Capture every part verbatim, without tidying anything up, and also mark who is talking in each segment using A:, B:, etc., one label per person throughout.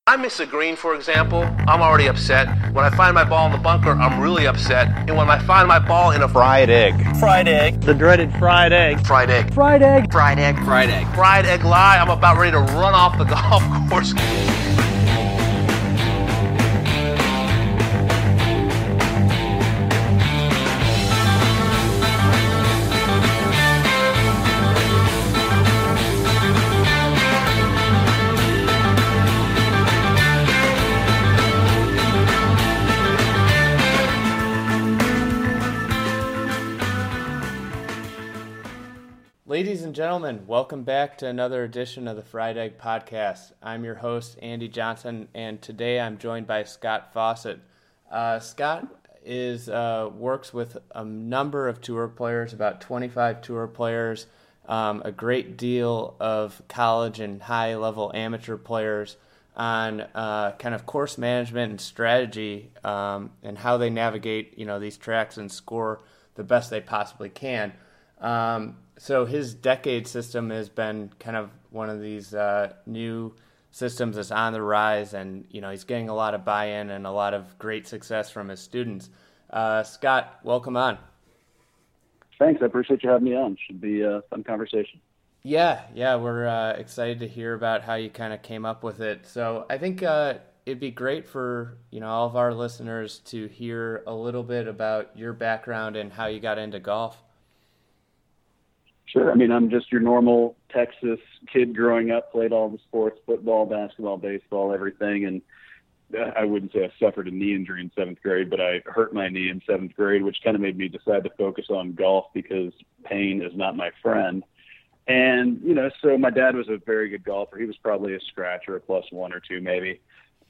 A: I miss a green, for example, I'm already upset. When I find my ball in the bunker, I'm really upset. And when I find my ball in a fried egg.
B: Fried egg.
C: The dreaded fried egg.
A: Fried egg.
C: Fried egg.
B: Fried egg. Fried egg.
A: Fried egg lie, I'm about ready to run off the golf course.
D: Ladies and gentlemen, welcome back to another edition of the Fried Egg Podcast. I'm your host, Andy Johnson, and today I'm joined by Scott Fawcett. Uh, Scott is uh, works with a number of tour players, about twenty-five tour players, um, a great deal of college and high-level amateur players on uh, kind of course management and strategy um, and how they navigate, you know, these tracks and score the best they possibly can. Um, so his decade system has been kind of one of these uh, new systems that's on the rise, and you know he's getting a lot of buy-in and a lot of great success from his students. Uh, Scott, welcome on.
E: Thanks, I appreciate you having me on. Should be a fun conversation.
D: Yeah, yeah, we're uh, excited to hear about how you kind of came up with it. So I think uh, it'd be great for you know all of our listeners to hear a little bit about your background and how you got into golf.
E: Sure. I mean, I'm just your normal Texas kid growing up, played all the sports, football, basketball, baseball, everything. And I wouldn't say I suffered a knee injury in seventh grade, but I hurt my knee in seventh grade, which kind of made me decide to focus on golf because pain is not my friend. And, you know, so my dad was a very good golfer. He was probably a scratch or a plus one or two maybe.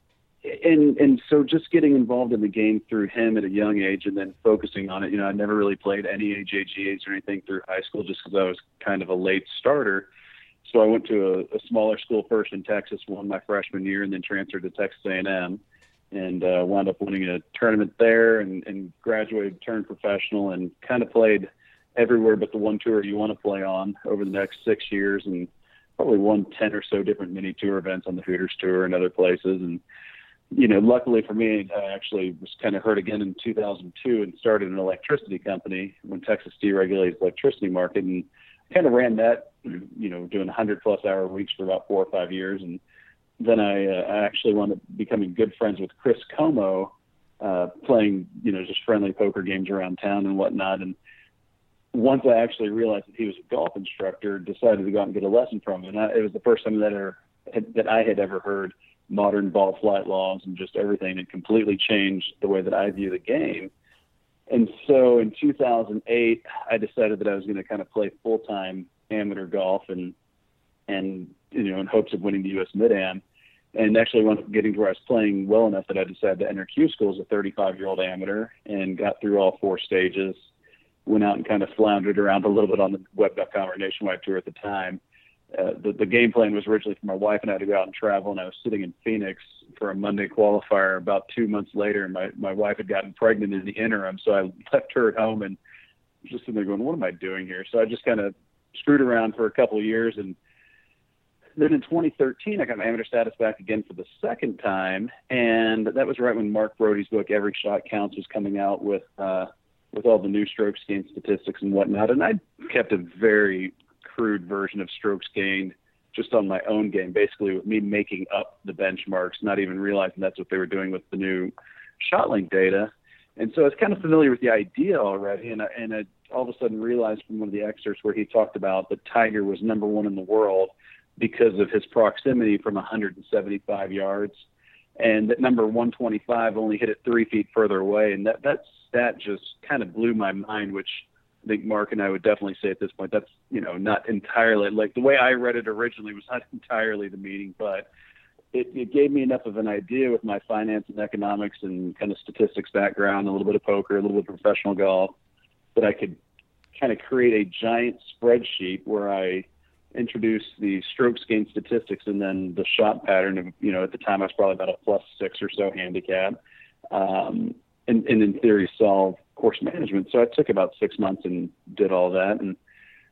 E: And and so just getting involved in the game through him at a young age and then focusing on it, you know, I never really played any A J G As or anything through high school just because I was kind of a late starter. So I went to a, a smaller school first in Texas, won my freshman year, and then transferred to Texas A and M and uh, wound up winning a tournament there and, and graduated, turned professional, and kind of played everywhere but the one tour you want to play on over the next six years and probably won ten or so different mini tour events on the Hooters Tour and other places. And you know, luckily for me, I actually was kind of hurt again in two thousand two and started an electricity company when Texas deregulated the electricity market, and kind of ran that, you know, doing one hundred plus hour weeks for about four or five years. And then I, uh, I actually wound up becoming good friends with Chris Como, uh, playing, you know, just friendly poker games around town and whatnot. And once I actually realized that he was a golf instructor, decided to go out and get a lesson from him. And I, it was the first time that, ever, that I had ever heard modern ball flight laws and just everything. It completely changed the way that I view the game. And so in two thousand eight, I decided that I was going to kind of play full-time amateur golf and, and, you know, in hopes of winning the U S Mid-Am, and actually wound up getting to where I was playing well enough that I decided to enter Q School as a thirty-five-year-old amateur and got through all four stages, went out and kind of floundered around a little bit on the Web dot com or Nationwide Tour at the time. Uh, the, the game plan was originally for my wife and I to go out and travel, and I was sitting in Phoenix for a Monday qualifier. About two months later, my, my wife had gotten pregnant in the interim, so I left her at home and was just sitting there going, what am I doing here? So I just kind of screwed around for a couple of years, and then in twenty thirteen, I got my amateur status back again for the second time, and that was right when Mark Brody's book, Every Shot Counts, was coming out with uh, with all the new strokes gained statistics and whatnot, and I kept a very crude version of strokes gained just on my own game, basically with me making up the benchmarks, not even realizing that's what they were doing with the new ShotLink data. And so I was kind of familiar with the idea already, and I, and I all of a sudden realized from one of the excerpts where he talked about that Tiger was number one in the world because of his proximity from one hundred seventy-five yards, and that number one twenty-five only hit it three feet further away. And that, that stat just kind of blew my mind, which I think Mark and I would definitely say at this point, that's, you know, not entirely, like the way I read it originally was not entirely the meaning, but it, it gave me enough of an idea with my finance and economics and kind of statistics background, a little bit of poker, a little bit of professional golf, that I could kind of create a giant spreadsheet where I introduced the strokes gained statistics and then the shot pattern of, you know, at the time I was probably about a plus six or so handicap, um, and, and in theory solve course management. So I took about six months and did all that. And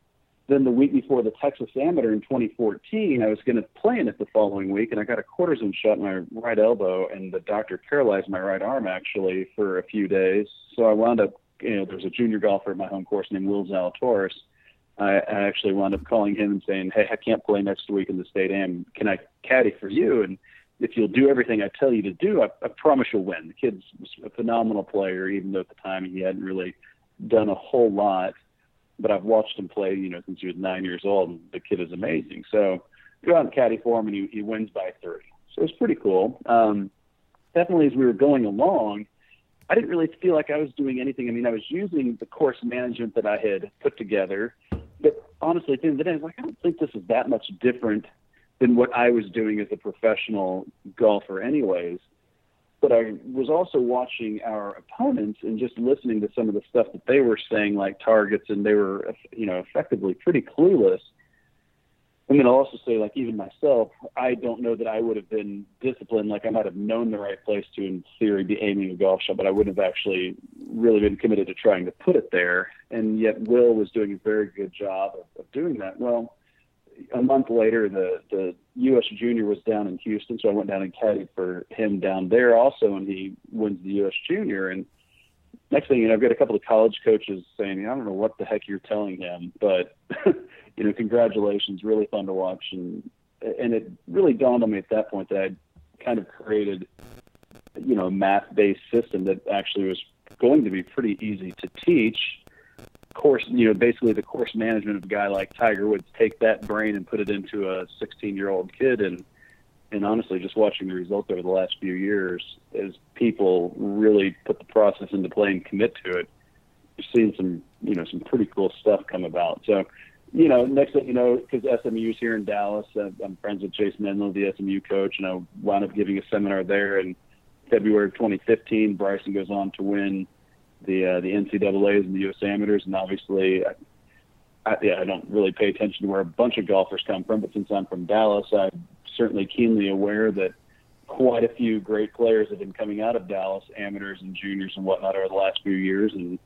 E: then the week before the Texas Amateur in twenty fourteen, I was going to play in it the following week, and I got a cortisone shot in my right elbow, and the doctor paralyzed my right arm actually for a few days. So I wound up, you know, there was a junior golfer at my home course named Will Zalatoris. I, I actually wound up calling him and saying, hey, I can't play next week in the state am. Can I caddy for you? And if you'll do everything I tell you to do, I, I promise you'll win. The kid's a phenomenal player, even though at the time he hadn't really done a whole lot. But I've watched him play, you know, since he was nine years old, and the kid is amazing. So go out and caddy for him, and he, he wins by three. So it's pretty cool. Um, definitely as we were going along, I didn't really feel like I was doing anything. I mean, I was using the course management that I had put together. But honestly, at the end of the day, I was like, I don't think this is that much different than what I was doing as a professional golfer anyways. But I was also watching our opponents and just listening to some of the stuff that they were saying, like targets, and they were, you know, effectively pretty clueless. And then I'll also say, like, even myself, I don't know that I would have been disciplined. Like, I might have known the right place to, in theory, be aiming a golf shot, but I wouldn't have actually really been committed to trying to put it there. And yet Will was doing a very good job of, of doing that. Well, a month later, the, the U S Junior was down in Houston, so I went down and caddied for him down there also, and he wins the U S Junior. And next thing you know, I've got a couple of college coaches saying, I don't know what the heck you're telling him, but, you know, congratulations, really fun to watch. And and it really dawned on me at that point that I'd kind of created, you know, a math-based system that actually was going to be pretty easy to teach. Course, you know, basically the course management of a guy like Tiger would take that brain and put it into a sixteen-year-old kid. And, and honestly, just watching the results over the last few years, as people really put the process into play and commit to it, you're seeing some, you know, some pretty cool stuff come about. So, you know, next thing you know, because S M U's here in Dallas, I'm friends with Chase Menlo, the S M U coach, and I wound up giving a seminar there in February of twenty fifteen. Bryson goes on to win the uh, the N C double A's and the U S Amateurs, and obviously, I, I, yeah, I don't really pay attention to where a bunch of golfers come from, but since I'm from Dallas, I'm certainly keenly aware that quite a few great players have been coming out of Dallas, amateurs and juniors and whatnot, over the last few years, and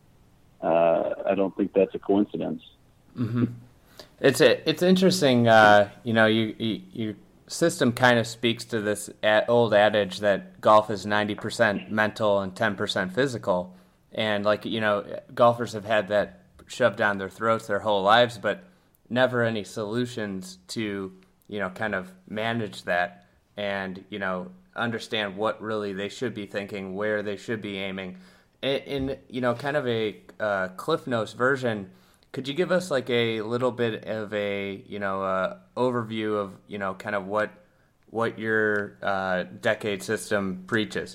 E: uh, I don't think that's a coincidence.
D: Mm-hmm. It's a, it's interesting, uh, you know, you, you, your system kind of speaks to this ad, old adage that golf is ninety percent mental and ten percent physical. And, like, you know, golfers have had that shoved down their throats their whole lives, but never any solutions to, you know, kind of manage that and, you know, understand what really they should be thinking, where they should be aiming. In, in you know, kind of a uh, Cliff Notes version, could you give us, like, a little bit of a, you know, uh, overview of, you know, kind of what what your uh, decade system preaches?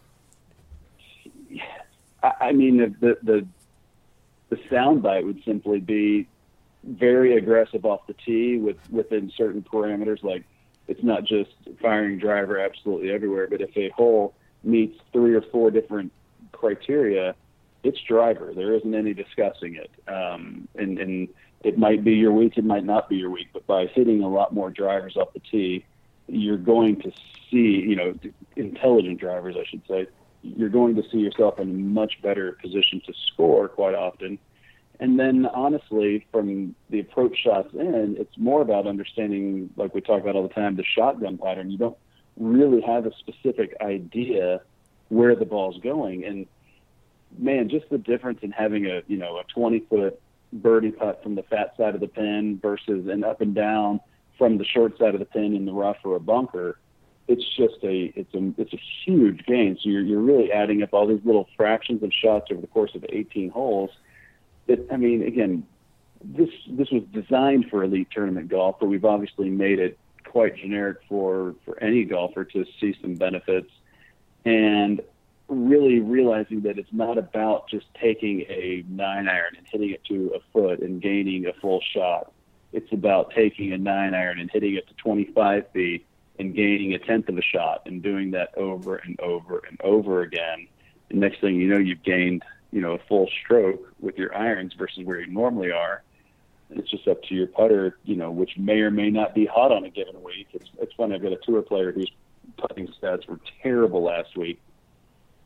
E: I mean, the the the soundbite would simply be very aggressive off the tee with within certain parameters. Like, it's not just firing driver absolutely everywhere, but if a hole meets three or four different criteria, it's driver. There isn't any discussing it. Um, and, and it might be your week, it might not be your week, but by hitting a lot more drivers off the tee, you're going to see, you know, intelligent drivers, I should say, you're going to see yourself in a much better position to score quite often. And then, honestly, from the approach shots in, it's more about understanding, like we talk about all the time, the shotgun pattern. You don't really have a specific idea where the ball's going. And, man, just the difference in having a, you know, a twenty-foot birdie putt from the fat side of the pin versus an up and down from the short side of the pin in the rough or a bunker. It's just a it's a it's a huge gain. So you're you're really adding up all these little fractions of shots over the course of eighteen holes. It, I mean, again, this this was designed for elite tournament golf, but we've obviously made it quite generic for for any golfer to see some benefits, and really realizing that it's not about just taking a nine iron and hitting it to a foot and gaining a full shot. It's about taking a nine iron and hitting it to twenty-five feet and gaining a tenth of a shot and doing that over and over and over again. And next thing you know, you've gained, you know, a full stroke with your irons versus where you normally are. And it's just up to your putter, you know, which may or may not be hot on a given week. It's, it's funny. I've got a tour player whose putting stats were terrible last week.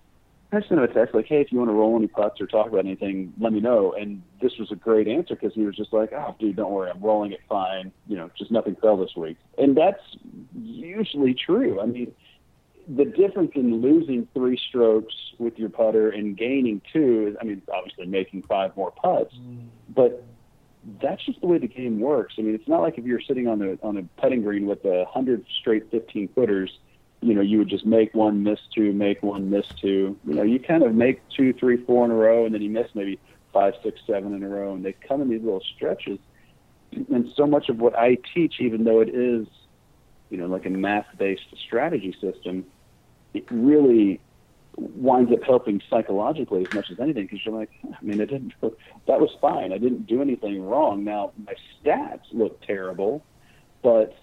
E: I sent him a text like, hey, if you want to roll any putts or talk about anything, let me know. And this was a great answer because he was just like, oh, dude, don't worry, I'm rolling it fine. You know, just nothing fell this week. And that's usually true. I mean, the difference in losing three strokes with your putter and gaining two is, I mean, obviously making five more putts, mm. but that's just the way the game works. I mean, it's not like if you're sitting on a on a putting green with a hundred straight fifteen footers, you know, you would just make one, miss two, make one, miss two. You know, you kind of make two, three, four in a row, and then you miss maybe five, six, seven in a row, and they come in these little stretches. And so much of what I teach, even though it is, you know, like a math-based strategy system, it really winds up helping psychologically as much as anything, because you're like, I mean, it didn't, that was fine. I didn't do anything wrong. Now, my stats look terrible, but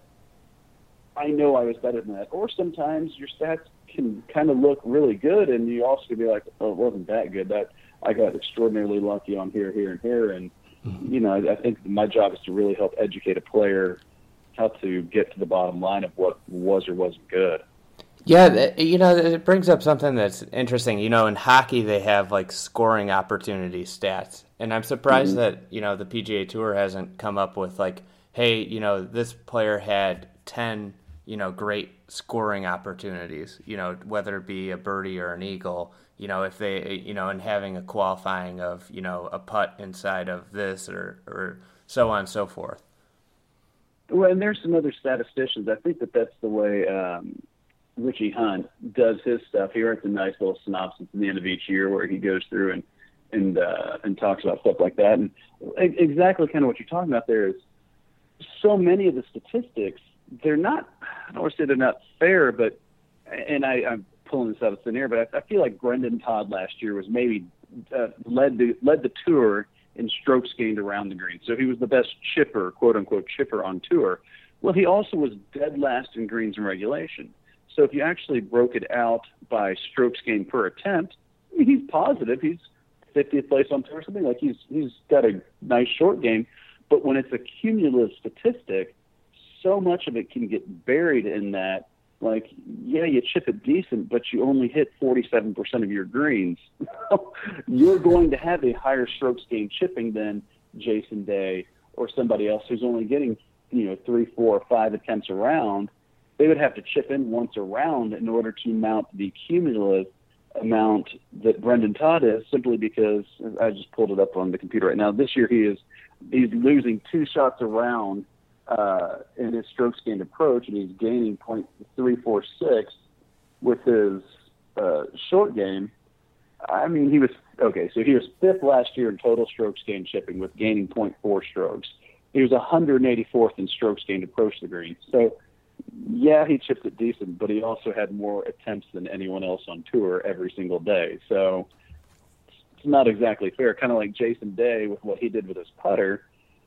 E: I know I was better than that. Or sometimes your stats can kind of look really good, and you also can be like, oh, it wasn't that good. That I got extraordinarily lucky on here, here, and here. And, mm-hmm. you know, I, I think my job is to really help educate a player how to get to the bottom line of what was or wasn't good.
D: Yeah, you know, it brings up something that's interesting. You know, in hockey, they have, like, scoring opportunity stats. And I'm surprised mm-hmm. that, you know, the P G A Tour hasn't come up with, like, hey, you know, this player had ten, you know, great scoring opportunities, you know, whether it be a birdie or an eagle, you know, if they, you know, and having a qualifying of, you know, a putt inside of this or, or so on and so forth.
E: Well, and there's some other statisticians. I think that that's the way um, Richie Hunt does his stuff. He writes a nice little synopsis at the end of each year where he goes through and and uh, and talks about stuff like that. And exactly kind of what you're talking about there is so many of the statistics, they're not, I don't want to say they're not fair, but, and I, I'm pulling this out of thin air, but I, I feel like Brendan Todd last year was maybe uh, led the led the tour in strokes gained around the green. So he was the best chipper, quote unquote chipper on tour. Well, he also was dead last in greens in regulation. So if you actually broke it out by strokes gained per attempt, he's positive. He's fiftieth place on tour or something. Like he's he's got a nice short game. But when it's a cumulative statistic, so much of it can get buried in that, like, yeah, you chip it decent, but you only hit forty-seven percent of your greens. You're going to have a higher strokes gained chipping than Jason Day or somebody else who's only getting, you know, three, four, five attempts around. They would have to chip in once around in order to mount the cumulative amount that Brendan Todd is, simply because I just pulled it up on the computer right now. This year he is he's losing two shots around uh, in his strokes gained approach, and he's gaining point three four six with his uh, short game. I mean, he was okay. So he was fifth last year in total strokes gained chipping with gaining point four strokes. He was one hundred eighty-fourth in strokes gained approach to the green. So, yeah, he chipped it decent, but he also had more attempts than anyone else on tour every single day. So it's not exactly fair. Kind of like Jason Day with what he did with his putter.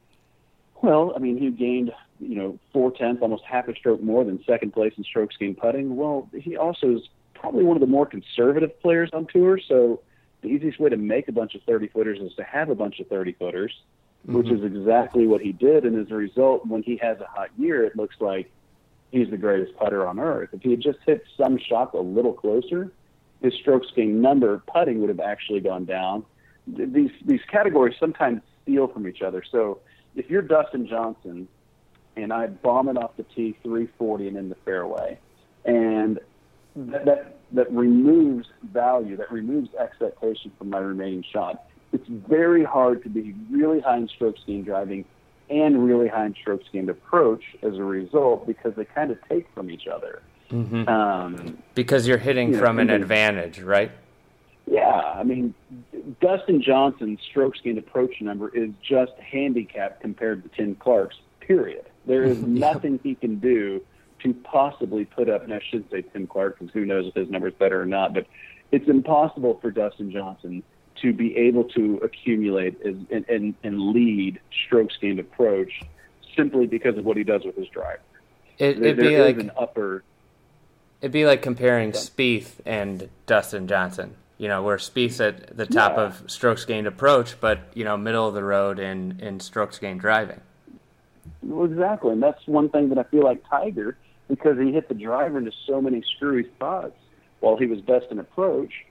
E: Well, I mean, he gained, you know, four tenths, almost half a stroke more than second place in strokes gained putting. Well, he also is probably one of the more conservative players on tour. So the easiest way to make a bunch of thirty footers is to have a bunch of thirty footers, mm-hmm. which is exactly what he did. And as a result, when he has a hot year, it looks like he's the greatest putter on earth. If he had just hit some shots a little closer, his strokes gained number putting would have actually gone down. These these categories sometimes steal from each other. So if you're Dustin Johnson and I bomb it off the tee three forty and in the fairway, and that, that that removes value, that removes expectation from my remaining shot, it's very hard to be really high in strokes gained driving and really high in strokes gained approach as a result, because they kind of take from each other.
D: Mm-hmm.
E: Um,
D: because you're hitting
E: you
D: from
E: know,
D: an
E: they,
D: advantage, right?
E: Yeah, I mean, Dustin Johnson's strokes gained approach number is just handicapped compared to Tim Clark's, period. There is nothing he can do to possibly put up, and I should say Tim Clark, because who knows if his number is better or not, but it's impossible for Dustin Johnson to be able to accumulate and, and, and lead strokes gained approach simply because of what he does with his driver.
D: It, it'd
E: there
D: be
E: is
D: like
E: an upper.
D: It'd be like comparing Spieth and Dustin Johnson. You know, where Spieth's at the top
E: yeah.
D: of strokes gained approach, but you know, middle of the road in, in strokes gained driving.
E: Well, exactly, and that's one thing that I feel like Tiger, because he hit the driver into so many screwy spots while he was best in approach.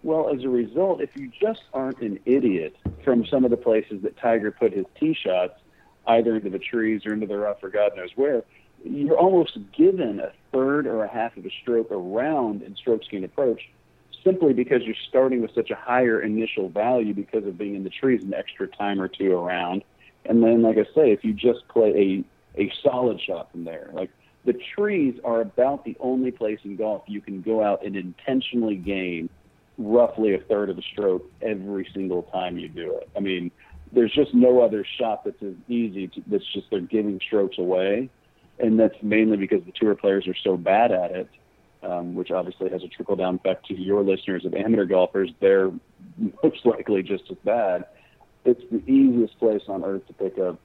E: Well, as a result, if you just aren't an idiot from some of the places that Tiger put his tee shots, either into the trees or into the rough or God knows where, you're almost given a third or a half of a stroke around in strokes gained approach simply because you're starting with such a higher initial value because of being in the trees an extra time or two around. And then, like I say, if you just play a, a solid shot from there, like the trees are about the only place in golf you can go out and intentionally gain roughly a third of the stroke every single time you do it. I mean, there's just no other shot that's as easy to, that's just they're giving strokes away. And that's mainly because the tour players are so bad at it, um, which obviously has a trickle-down effect to your listeners of amateur golfers. They're most likely just as bad. It's the easiest place on earth to pick up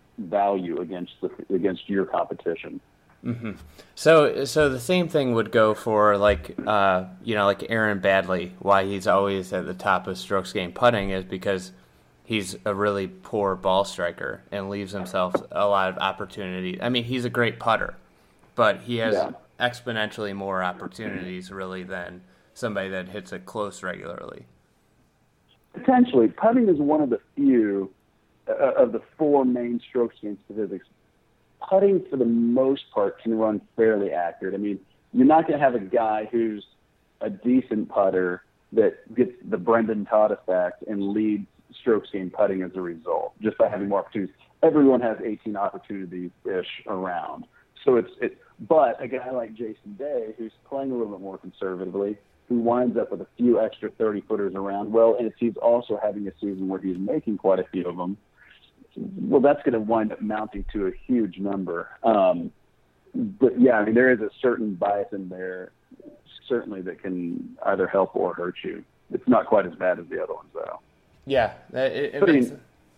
E: value against the, against your competition.
D: Mm-hmm. So, so the same thing would go for like, uh, you know, like Aaron Baddeley. Why he's always at the top of strokes gained putting is because he's a really poor ball striker and leaves himself a lot of opportunity. I mean, he's a great putter, but he has
E: yeah.
D: exponentially more opportunities really than somebody that hits it close regularly.
E: Potentially. Putting is one of the few uh, of the four main strokes gained statistics. Putting, for the most part, can run fairly accurate. I mean, you're not going to have a guy who's a decent putter that gets the Brendan Todd effect and leads strokes gained putting as a result, just by having more opportunities. Everyone has eighteen opportunities-ish around. So it's, it, but a guy like Jason Day, who's playing a little bit more conservatively, who winds up with a few extra thirty-footers around, well, and if he's also having a season where he's making quite a few of them, well, that's going to wind up mounting to a huge number. Um, but, yeah, I mean, there is a certain bias in there, certainly, that can either help or hurt you. It's not quite as bad as the other ones, though.
D: Yeah, it, it makes,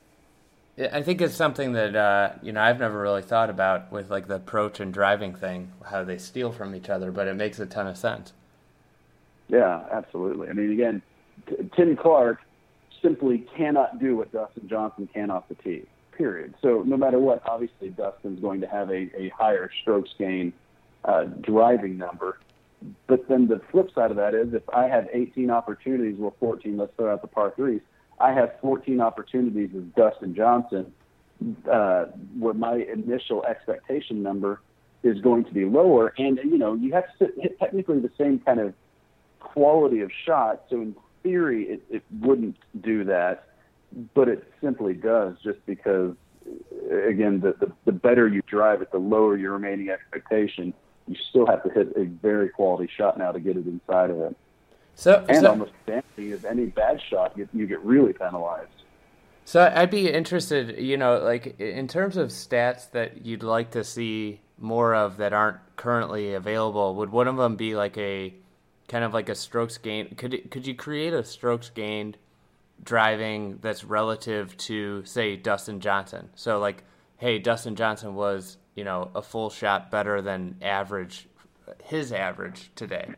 D: I think it's something that, uh, you know, I've never really thought about with, like, the approach and driving thing, how they steal from each other, but it makes a ton of sense.
E: Yeah, absolutely. I mean, again, T- Tim Clark simply cannot do what Dustin Johnson can off the tee, period. So no matter what, obviously Dustin's going to have a, a higher strokes gain uh, driving number. But then the flip side of that is if I have eighteen opportunities, well, fourteen, let's throw out the par threes, I have fourteen opportunities as Dustin Johnson, uh, where my initial expectation number is going to be lower. And, you know, you have to hit technically the same kind of quality of shot. So in theory, it, it wouldn't do that, but it simply does just because, again, the, the, the better you drive it, the lower your remaining expectation. You still have to hit a very quality shot now to get it inside of it.
D: So,
E: and
D: so,
E: almost dancing is any bad shot, you, you get really penalized.
D: So I'd be interested, you know, like in terms of stats that you'd like to see more of that aren't currently available. Would one of them be like a kind of like a strokes gained? Could it, could you create a strokes gained driving that's relative to, say, Dustin Johnson? So like, hey, Dustin Johnson was, you know, a full shot better than average, his average today.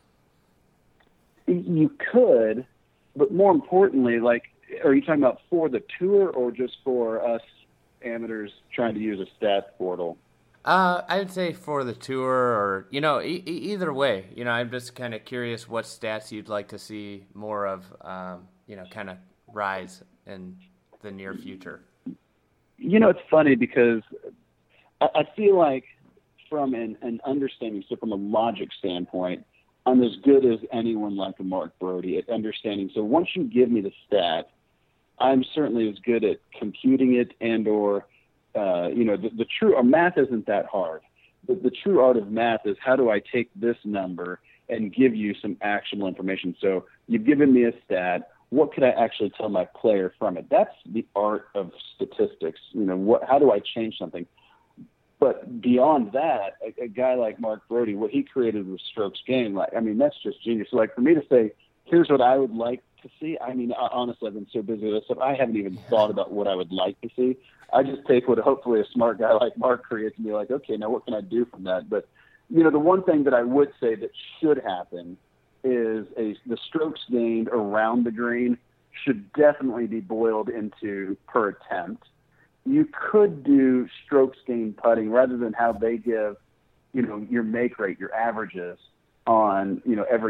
E: You could, but more importantly, like, are you talking about for the tour or just for us amateurs trying to use a stats portal?
D: Uh, I'd say for the tour, or, you know, e- either way. You know, I'm just kind of curious what stats you'd like to see more of, um, you know, kind of rise in the near future.
E: You know, it's funny because I, I feel like from an, an understanding, so from a logic standpoint, I'm as good as anyone like a Mark Brody at understanding. So once you give me the stat, I'm certainly as good at computing it and or, uh, you know, the, the true, or math isn't that hard. The, the true art of math is how do I take this number and give you some actionable information. So you've given me a stat. What could I actually tell my player from it? That's the art of statistics. You know, what, how do I change something? But beyond that, a, a guy like Mark Brody, what he created with strokes gained, like, I mean, that's just genius. So, like, for me to say, here's what I would like to see, I mean, honestly, I've been so busy with this stuff, I haven't even thought about what I would like to see. I just take what hopefully a smart guy like Mark creates and be like, okay, now what can I do from that? But, you know, the one thing that I would say that should happen is a, the strokes gained around the green should definitely be boiled into per attempt. You could do strokes gained putting rather than how they give, you know, your make rate, your averages on, you know, every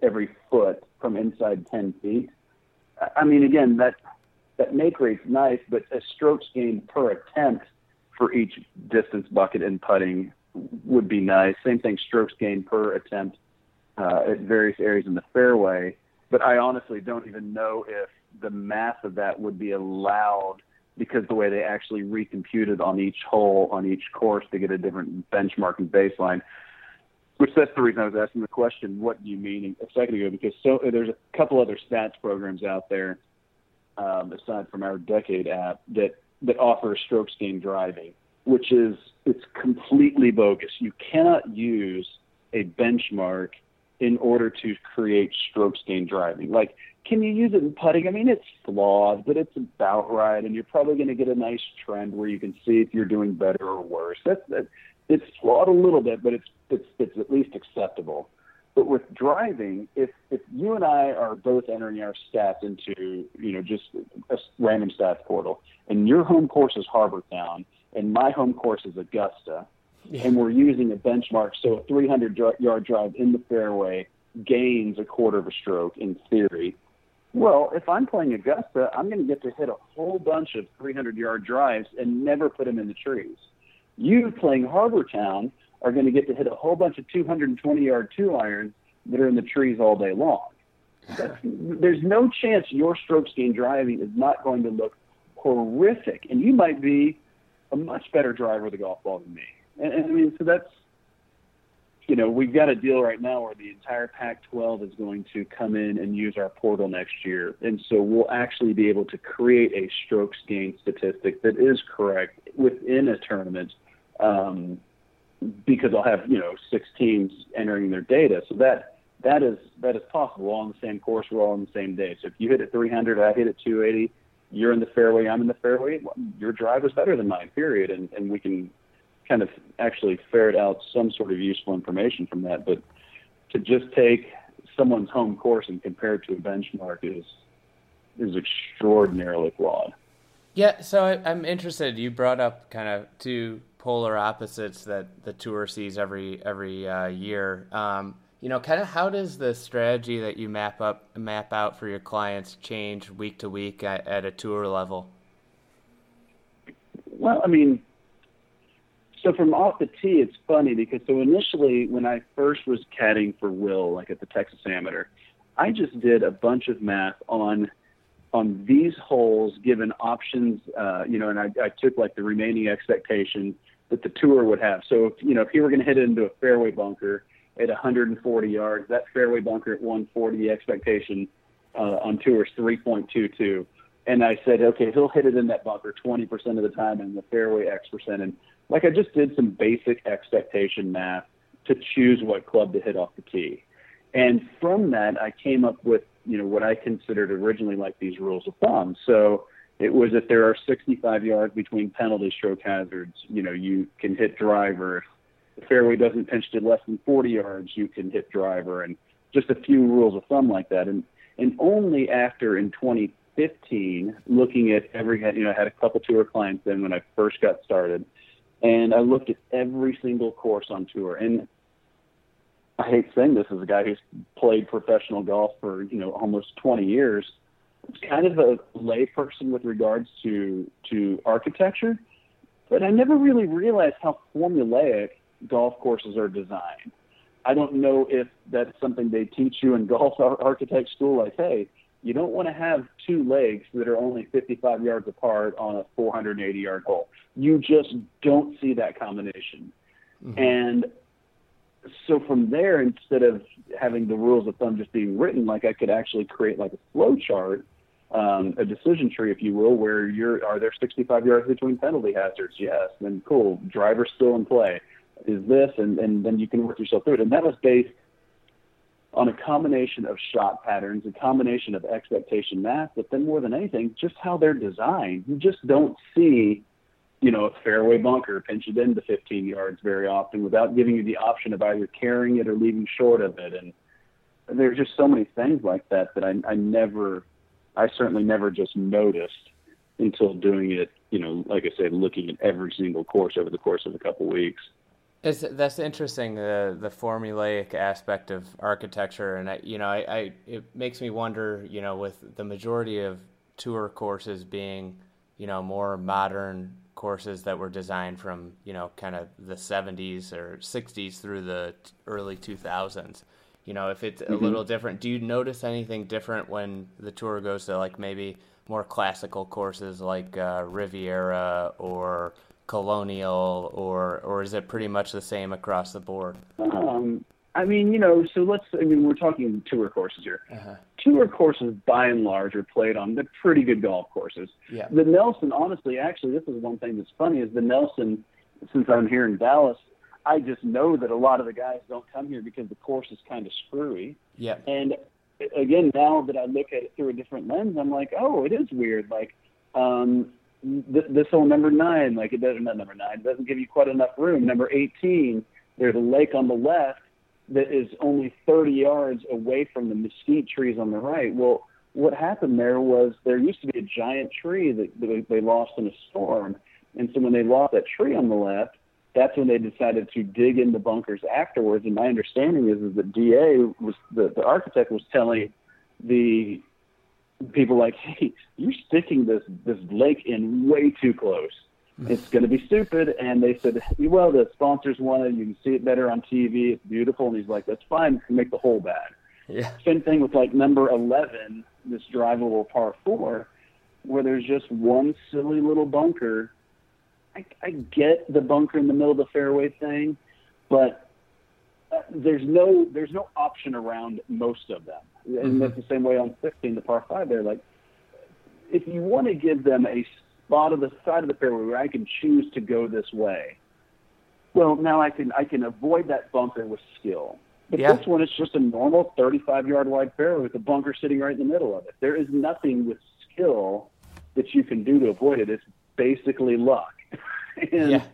E: every foot from inside ten feet. I mean, again, that that make rate's nice, but a strokes gained per attempt for each distance bucket and putting would be nice. Same thing, strokes gained per attempt uh, at various areas in the fairway. But I honestly don't even know if the math of that would be allowed, because the way they actually recomputed on each hole, on each course to get a different benchmark and baseline, which that's the reason I was asking the question, what do you mean, a second ago, because so there's a couple other stats programs out there, um, aside from our Decade app, that, that offer strokes gained driving, which is, it's completely bogus. You cannot use a benchmark in order to create strokes gained driving. Like, can you use it in putting? I mean, it's flawed, but it's about right, and you're probably going to get a nice trend where you can see if you're doing better or worse. That's that. It's flawed a little bit, but it's it's it's at least acceptable. But with driving, if if you and I are both entering our stats into, you know, just a random stats portal, and your home course is Harbor Town, and my home course is Augusta, yeah. and we're using a benchmark, so a three hundred yard drive in the fairway gains a quarter of a stroke in theory. Well, if I'm playing Augusta, I'm going to get to hit a whole bunch of three hundred yard drives and never put them in the trees. You playing Harbor Town are going to get to hit a whole bunch of two hundred twenty yard two irons that are in the trees all day long. That's, there's no chance your strokes gained driving is not going to look horrific, and you might be a much better driver of the golf ball than me. And, and I mean, so that's, you know, we've got a deal right now where the entire Pac twelve is going to come in and use our portal next year. And so we'll actually be able to create a strokes gained statistic that is correct within a tournament, um, because I'll have, you know, six teams entering their data. So that that is that is possible. We're all on the same course. We're all on the same day. So if you hit at three hundred, I hit at two eighty, you're in the fairway, I'm in the fairway, your drive is better than mine, period. And, and we can kind of actually ferret out some sort of useful information from that. But to just take someone's home course and compare it to a benchmark is is extraordinarily flawed.
D: Yeah, so I, I'm interested. You brought up kind of two polar opposites that the tour sees every every uh, year. Um, you know, kind of how does the strategy that you map up map out for your clients change week to week at, at a tour level?
E: Well, I mean, so from off the tee, it's funny because so initially when I first was caddying for Will, like at the Texas Amateur, I just did a bunch of math on on these holes given options, uh, you know, and I, I took like the remaining expectation that the tour would have. So, if, you know, if you were going to hit it into a fairway bunker at one hundred forty yards, that fairway bunker at one forty expectation uh, on tour is three point two two. And I said, okay, he'll hit it in that bunker twenty percent of the time and the fairway X percent. And like I just did some basic expectation math to choose what club to hit off the tee. And from that, I came up with, you know, what I considered originally like these rules of thumb. So it was if there are sixty-five yards between penalty stroke hazards, you know, you can hit driver. If the fairway doesn't pinch to less than forty yards, you can hit driver, and just a few rules of thumb like that. And and only after in twenty fifteen, looking at every, you know, I had a couple tour clients then when I first got started, and I looked at every single course on tour. And I hate saying this as a guy who's played professional golf for, you know, almost twenty years. It's kind of a layperson with regards to to architecture, but I never really realized how formulaic golf courses are designed. I don't know if that's something they teach you in golf architect school, like, hey, you don't want to have two legs that are only fifty-five yards apart on a four hundred eighty yard hole. You just don't see that combination. Mm-hmm. And so from there, instead of having the rules of thumb just being written, like I could actually create like a flow chart, um, a decision tree, if you will, where you're, are there sixty-five yards between penalty hazards? Yes. Then cool. Driver's still in play. Is this? And, and then you can work yourself through it. And that was based on a combination of shot patterns, a combination of expectation math, but then more than anything, just how they're designed. You just don't see, you know, a fairway bunker pinch it into fifteen yards very often without giving you the option of either carrying it or leaving short of it. And there's just so many things like that that I, I never, I certainly never just noticed until doing it, you know, like I said, looking at every single course over the course of a couple weeks.
D: It's, that's interesting, the the formulaic aspect of architecture, and I, you know, I, I it makes me wonder, you know, with the majority of tour courses being, you know, more modern courses that were designed from, you know, kind of the seventies or sixties through the early two thousands. You know, if it's a
E: Mm-hmm.
D: little different, do you notice anything different when the tour goes to like maybe more classical courses like uh, Riviera or Colonial, or or is it pretty much the same across the board?
E: Um, I mean, you know, so let's, I mean, we're talking tour courses here.
D: Uh-huh.
E: Tour courses, by and large, are played on the pretty good golf courses.
D: Yeah.
E: The Nelson, honestly, actually, this is one thing that's funny, is the Nelson, since I'm here in Dallas, I just know that a lot of the guys don't come here because the course is kind of screwy.
D: Yeah.
E: And again, now that I look at it through a different lens, I'm like, oh, it is weird. Like, um, th- this whole number nine, like it doesn't, not number nine, it doesn't give you quite enough room. Number eighteen, there's a lake on the left that is only thirty yards away from the mesquite trees on the right. Well, what happened there was there used to be a giant tree that, that they lost in a storm. And so when they lost that tree on the left, that's when they decided to dig in the bunkers afterwards. And my understanding is, is that D A was, the, the architect was telling the people like, hey, you're sticking this, this lake in way too close. It's going to be stupid. And they said, well, the sponsors wanted, you can see it better on T V. It's beautiful. And he's like, that's fine. You can make the hole bad.
D: Yeah.
E: Same thing with like number eleven, this drivable par four, where there's just one silly little bunker. I, I get the bunker in the middle of the fairway thing, but uh, there's no there's no option around most of them. And
D: Mm-hmm.
E: that's the same way on fifteen, the par five there. Like, if you want to give them a spot of the side of the fairway where I can choose to go this way, well, now I can I can avoid that bunker with skill. But
D: Yeah.
E: this one is just a normal thirty-five yard wide fairway with a bunker sitting right in the middle of it. There is nothing with skill that you can do to avoid it. It's basically luck. and
D: Yeah.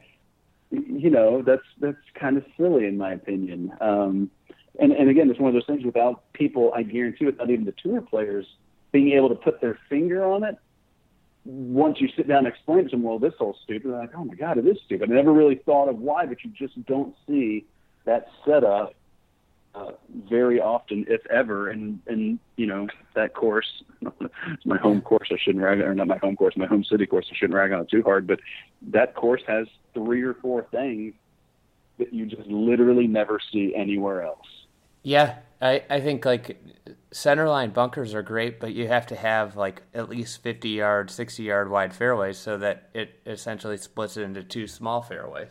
E: you know, that's that's kind of silly in my opinion. Um, and and again, it's one of those things without people, I guarantee, without even the tour players being able to put their finger on it. Once you sit down and explain to them, well, this whole stupid, they're like, oh my God, it is stupid. I never really thought of why, but you just don't see that setup uh, very often, if ever. And, and, you know, that course, it's my home course. I shouldn't rag, or not my home course, my home city course. I shouldn't rag on it too hard, but that course has three or four things that you just literally never see anywhere else.
D: Yeah, I, I think like centerline bunkers are great, but you have to have like at least fifty yard, sixty yard wide fairways so that it essentially splits it into two small fairways.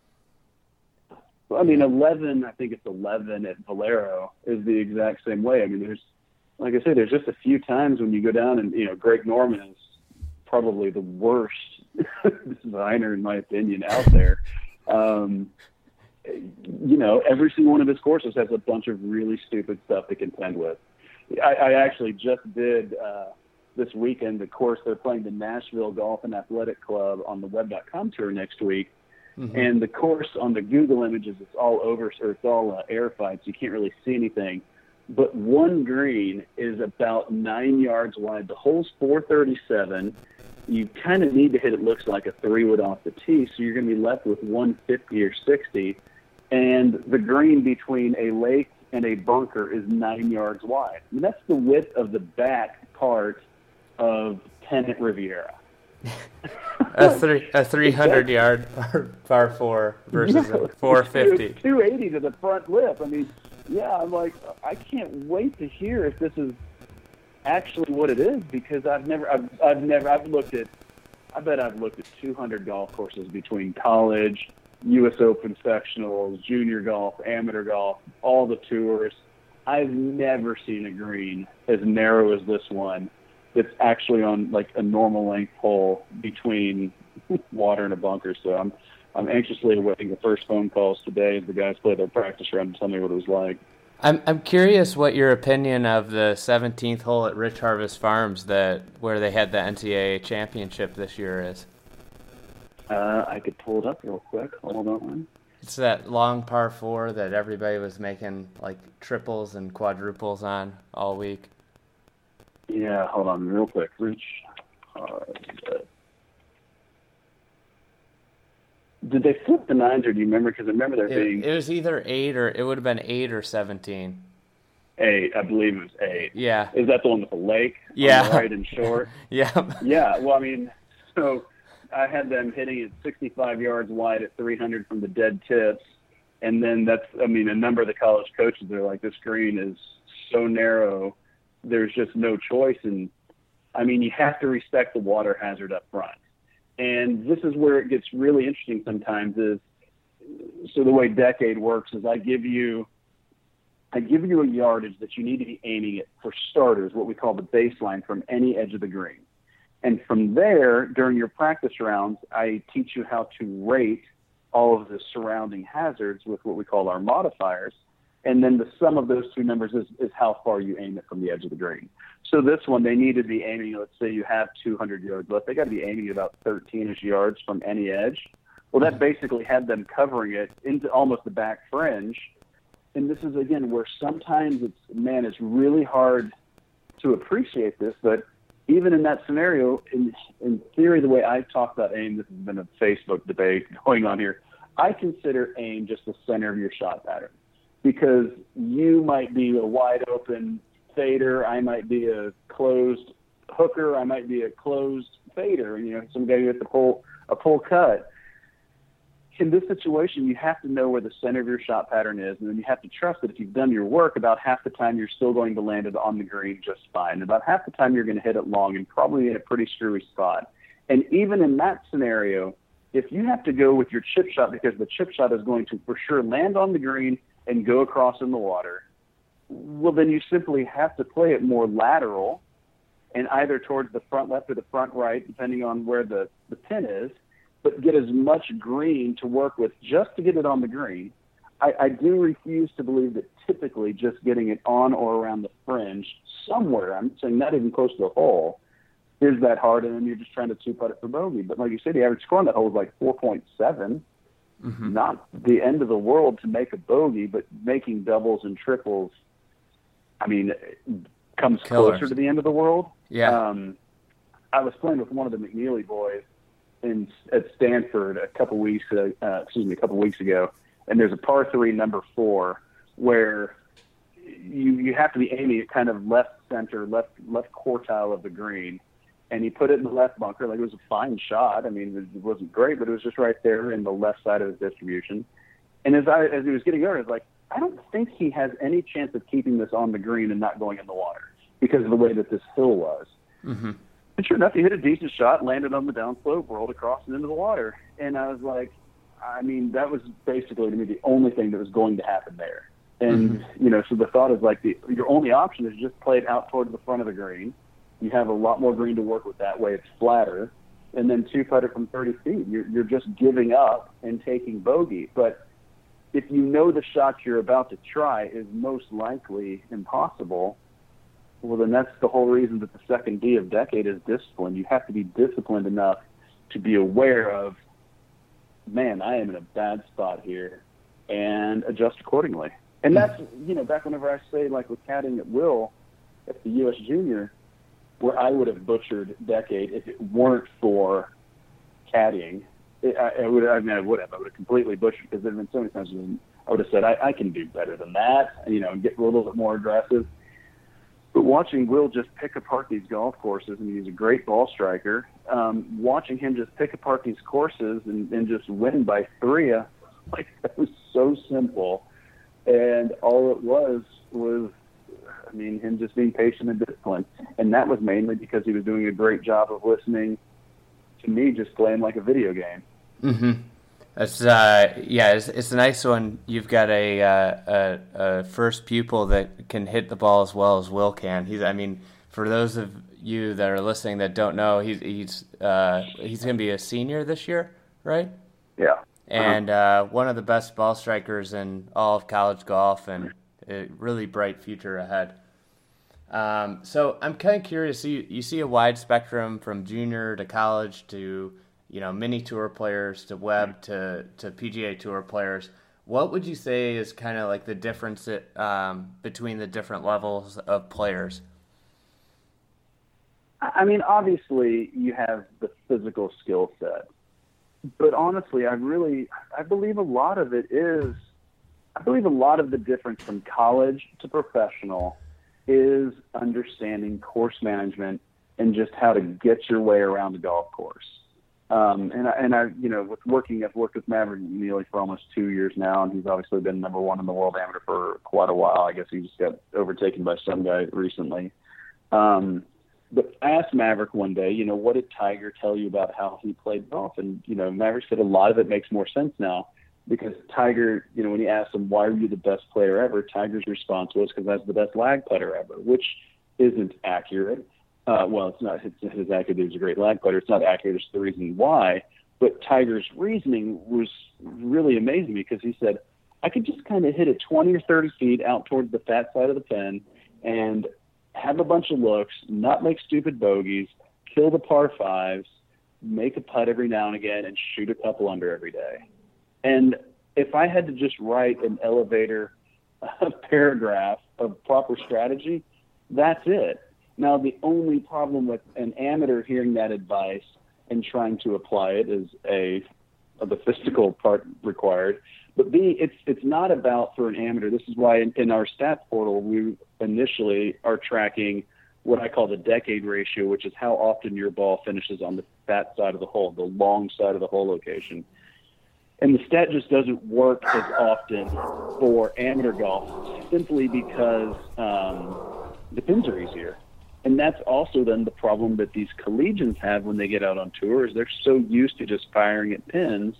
E: Well, I mean, eleven, I think it's eleven at Valero is the exact same way. I mean, there's, like I said, there's just a few times when you go down and, you know, Greg Norman is probably the worst designer, in my opinion, out there. Um, you know, every single one of his courses has a bunch of really stupid stuff to contend with. I, I actually just did uh, this weekend the course. They're playing the Nashville Golf and Athletic Club on the web dot com tour next week. Mm-hmm. And the course on the Google images, it's all over, or it's all uh, air fights. You can't really see anything. But one green is about nine yards wide. The hole's four thirty-seven. You kind of need to hit it, looks like a three wood off the tee, so you're going to be left with one fifty or sixty. And the green between a lake and a bunker is nine yards wide. I mean, that's the width of the back part of Pennant Riviera.
D: a three a three hundred yard par, par four versus
E: yeah,
D: a four fifty.
E: two eighty to the front lip. I mean, yeah, I'm like, I can't wait to hear if this is actually what it is, because I've never, I've, I've never, I've looked at, I bet I've looked at two hundred golf courses between college, U S Open sectionals, junior golf, amateur golf, all the tours. I've never seen a green as narrow as this one that's actually on like a normal length hole between water and a bunker. So I'm I'm anxiously awaiting the first phone calls today as the guys play their practice round and tell me what it was like.
D: I'm I'm curious what your opinion of the seventeenth hole at Rich Harvest Farms, that where they had the N C double A championship this year, is.
E: Uh, I could pull it up real quick. Hold on.
D: It's that long par four that everybody was making like triples and quadruples on all week.
E: Yeah, hold on real quick. Rich Harvest. Did they flip the nines, or do you remember? Because I remember there
D: It,
E: being
D: it was either eight or it would have been eight or seventeen.
E: eight. I believe it was eight.
D: Yeah.
E: Is that the one with the lake?
D: Yeah.
E: On the right and short.
D: Yeah.
E: Yeah. Well, I mean, so I had them hitting it sixty-five yards wide at three hundred from the dead tips, and then that's. I mean, a number of the college coaches are like, this green is so narrow, there's just no choice. And I mean, you have to respect the water hazard up front. And this is where it gets really interesting sometimes is, so the way Decade works is I give you, I give you a yardage that you need to be aiming at for starters, what we call the baseline from any edge of the green. And from there, during your practice rounds, I teach you how to rate all of the surrounding hazards with what we call our modifiers. And then the sum of those two numbers is, is how far you aim it from the edge of the green. So this one, they need to be aiming, let's say you have two hundred yards left. They got to be aiming about thirteen-ish yards from any edge. Well, that basically had them covering it into almost the back fringe. And this is, again, where sometimes it's, man, it's really hard to appreciate this. But even in that scenario, in, in theory, the way I've talked about aim, this has been a Facebook debate going on here, I consider aim just the center of your shot pattern. Because you might be a wide open fader, I might be a closed hooker, I might be a closed fader, you know, some guy with a pull a pull cut. In this situation, you have to know where the center of your shot pattern is, and then you have to trust that if you've done your work, about half the time you're still going to land it on the green just fine. About half the time you're going to hit it long and probably in a pretty screwy spot. And even in that scenario, if you have to go with your chip shot because the chip shot is going to for sure land on the green and go across in the water, well, then you simply have to play it more lateral and either towards the front left or the front right, depending on where the, the pin is, but get as much green to work with just to get it on the green. I, I do refuse to believe that typically just getting it on or around the fringe somewhere, I'm saying not even close to the hole, is that hard, and then you're just trying to two-putt it for bogey. But like you said, the average score on that hole is like four point seven. Mm-hmm. Not the end of the world to make a bogey, but making doubles and triples, I mean, comes
D: Killers.
E: Closer to the end of the world.
D: Yeah.
E: Um, I was playing with one of the McNeely boys in at Stanford a couple weeks, uh, uh, excuse me, a couple weeks ago, and there's a par three number four where you you have to be aiming at kind of left center, left left quartile of the green. And he put it in the left bunker. Like, it was a fine shot. I mean, it wasn't great, but it was just right there in the left side of his distribution. And as I as he was getting going, I was like, I don't think he has any chance of keeping this on the green and not going in the water because of the way that this hill was.
D: Mm-hmm.
E: And sure enough, he hit a decent shot, landed on the downslope, rolled across and into the water. And I was like, I mean, that was basically to me the only thing that was going to happen there. And, mm-hmm. you know, so the thought is like the, your only option is just play it out towards the front of the green. You have a lot more green to work with that way. It's flatter. And then two-putt it from thirty feet. You're, you're just giving up and taking bogey. But if you know the shot you're about to try is most likely impossible, well, then that's the whole reason that the second D of Decade is discipline. You have to be disciplined enough to be aware of, man, I am in a bad spot here, and adjust accordingly. And that's, you know, back whenever I say, like with caddying at Will at the U S Junior, where I would have butchered Decade if it weren't for caddying. It, I, I would. I mean, I would have. I would have completely butchered because there have been so many times when I would have said, I, I can do better than that, you know, and get a little bit more aggressive. But watching Will just pick apart these golf courses, and he's a great ball striker, um, watching him just pick apart these courses and, and just win by three, uh, like, that was so simple. And all it was was, I mean, him just being patient and disciplined. And that was mainly because he was doing a great job of listening to me just playing like a video game.
D: Mm-hmm. That's, uh, yeah, it's, it's nice when you've got a, uh, a a first pupil that can hit the ball as well as Will can. He's, I mean, for those of you that are listening that don't know, he's he's uh, he's going to be a senior this year, right?
E: Yeah.
D: And uh, one of the best ball strikers in all of college golf, and a really bright future ahead. Um, so I'm kind of curious. You, you see a wide spectrum from junior to college to, you know, mini tour players to web to, to P G A Tour players. What would you say is kind of like the difference that, um, between the different levels of players?
E: I mean, obviously you have the physical skill set. but honestly, I really, I believe a lot of it is, I believe a lot of the difference from college to professional is understanding course management and just how to get your way around the golf course. Um, and I, and I, you know, with working, I've worked with Maverick McNealy for almost two years now, and he's obviously been number one in the world amateur for quite a while. I guess he just got overtaken by some guy recently. Um, but I asked Maverick one day, you know, what did Tiger tell you about how he played golf? And, you know, Maverick said a lot of it makes more sense now because Tiger, you know, when he asked him, why are you the best player ever? Tiger's response was, because I was the best lag putter ever, which isn't accurate. Uh, well, it's not his, his accurate. He was a great lag putter. It's not accurate. It's the reason why. But Tiger's reasoning was really amazing because he said, I could just kind of hit it twenty or thirty feet out towards the fat side of the pin and have a bunch of looks, not make stupid bogeys, kill the par fives, make a putt every now and again, and shoot a couple under every day. And if I had to just write an elevator a paragraph of proper strategy, that's it. Now, the only problem with an amateur hearing that advice and trying to apply it is A, the physical part required, but B, it's it's not about for an amateur. This is why in, in our stats portal, we initially are tracking what I call the decade ratio, which is how often your ball finishes on the fat side of the hole, the long side of the hole location. And the stat just doesn't work as often for amateur golf simply because um, the pins are easier. And that's also then the problem that these collegians have when they get out on tour is they're so used to just firing at pins